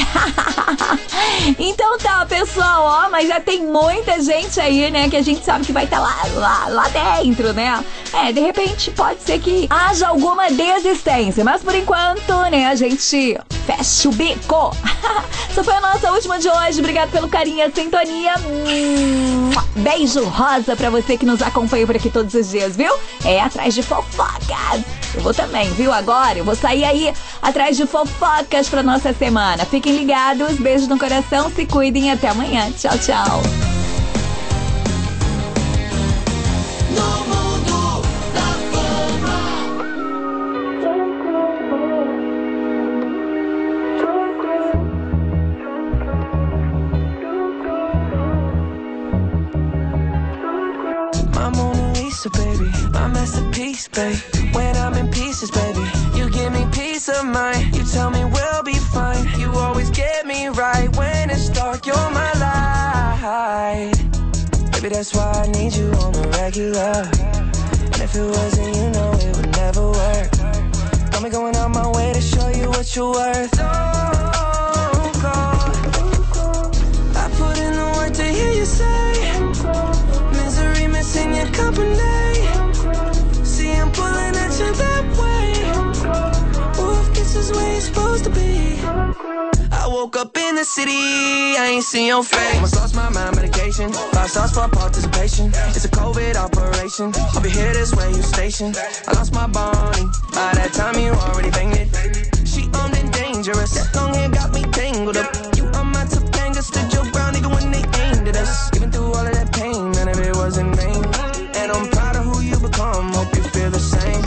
Então tá, pessoal, mas já tem muita gente aí, que a gente sabe que vai estar lá dentro, de repente pode ser que haja alguma desistência, mas por enquanto, a gente fecha o bico. Essa foi a nossa última de hoje. Obrigado pelo carinho e a sintonia. Beijo rosa pra você que nos acompanha por aqui todos os dias, viu? É atrás de fofocas. Eu vou também, viu? Agora eu vou sair aí atrás de fofocas pra nossa semana. Fiquem ligados, beijo no coração, se cuidem e até amanhã. Tchau, tchau. My Mona Lisa, baby, my masterpiece, babe. When I'm in pieces, baby, you give me peace of mind. You tell me we'll be fine. You always get me right when it's dark. You're my light, baby. That's why I need you on the regular. And if it wasn't, you know it would never work. Got me going out my way to show you what you're worth. Don't go. I put in the work to hear you say. Misery missing your company. See, I'm pulling at you that way. Or if this is where you're supposed to be. I woke up in the city, I ain't seen your face. Almost lost my mind, medication. 5 stars for participation. It's a COVID operation. I'll be here this way, you station. I lost my Bonnie. By that time, you already banged it. She armed and dangerous. That long hair got me tangled up. You on my Topanga, stood your ground even when they aimed at us. Even through all of that pain, none of it was in vain. And I'm proud of who you become. Hope you feel the same.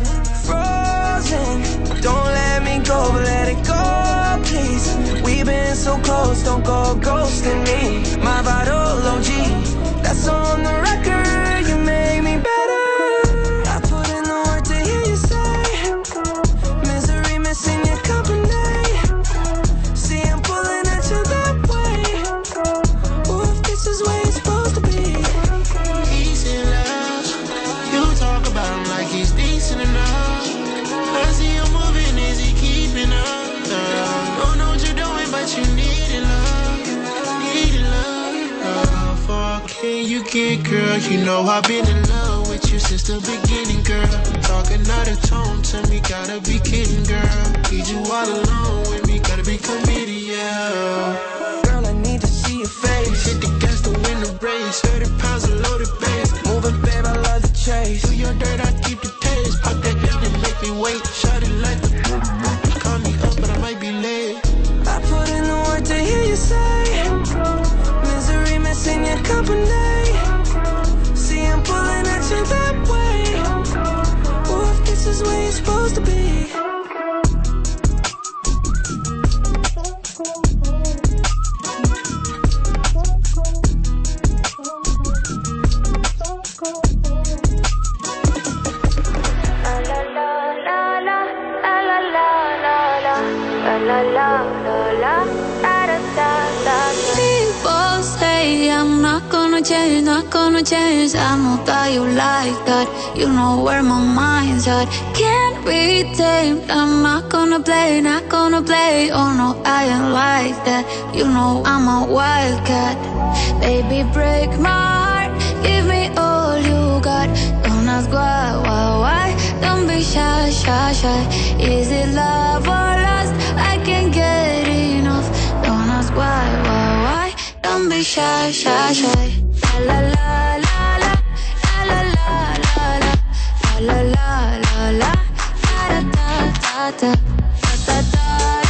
Frozen, don't let me go, but let it go, please. We've been so close, don't go ghosting me. My vital OG, that's on the record. You made me better. I put in the work to hear you say. Misery missing your company. See, I'm pulling at you that way. Or if this is where you're supposed to be. He's in love. You talk about him like he's decent enough. I see you moving, is he keeping up? Don't know what you're doing, but you need it, love. Need it, love. How far can you get, girl? You know I've been in love with you since the beginning, girl. Talking out of tone to me, gotta be kidding, girl. Need you all alone with me, gotta be committed, yeah. Girl, I need to see your face. Hit the gas to win the race. 30 pounds of loaded bass. Moving, babe, I love the chase. Do your dirt, I keep the taste. Pop that down and make me wait. Shut it like the call me up, but I might be late. I put in the work to hear you say. Misery missing your company. See, I'm pulling at you that way. Or if this is where you're supposed to be. People say I'm not gonna change, not gonna change. I know that you like that. You know where my mind's at. Can't be tamed. I'm not gonna play, not gonna play. Oh no, I ain't like that. You know I'm a wildcat. Baby, break my heart. Give me all you got. Don't ask why. Don't be shy, shy, shy. Is it love or lust? I can't get enough. Don't ask why. Don't be shy, shy, shy. La la la la la la la la la la la la la da da da da da da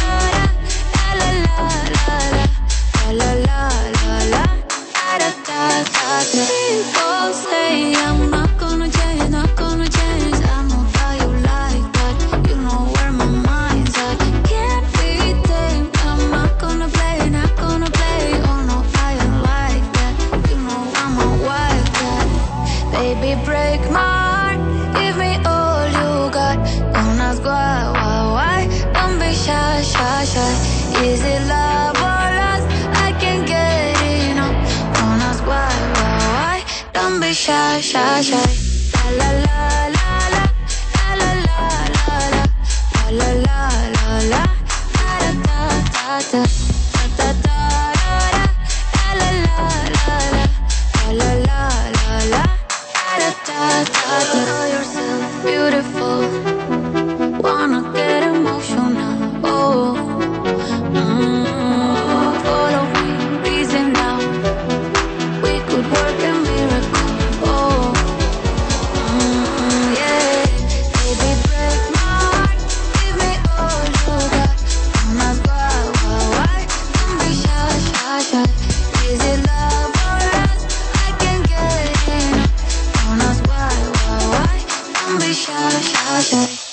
da la la la la la la la la da da da da. People say I'm not gonna change, not gonna change. I know that you like that. You know where my mind's at. Can't be tamed. I'm not gonna play, not gonna play. Oh no, I ain't like that. You know I'm a wildcat. Baby, break my heart. Give me all you got. Don't ask why. Don't be shy, shy, shy. Is it love or lust? I can't get enough. Don't ask why. Don't be shy, shy, shy. La la la la la la la la la la la la da da da da da da da la la la la la la la da da da da. Know yourself beautiful. Wanna get emotional. Oh, follow me, reason now. We could work I'll try.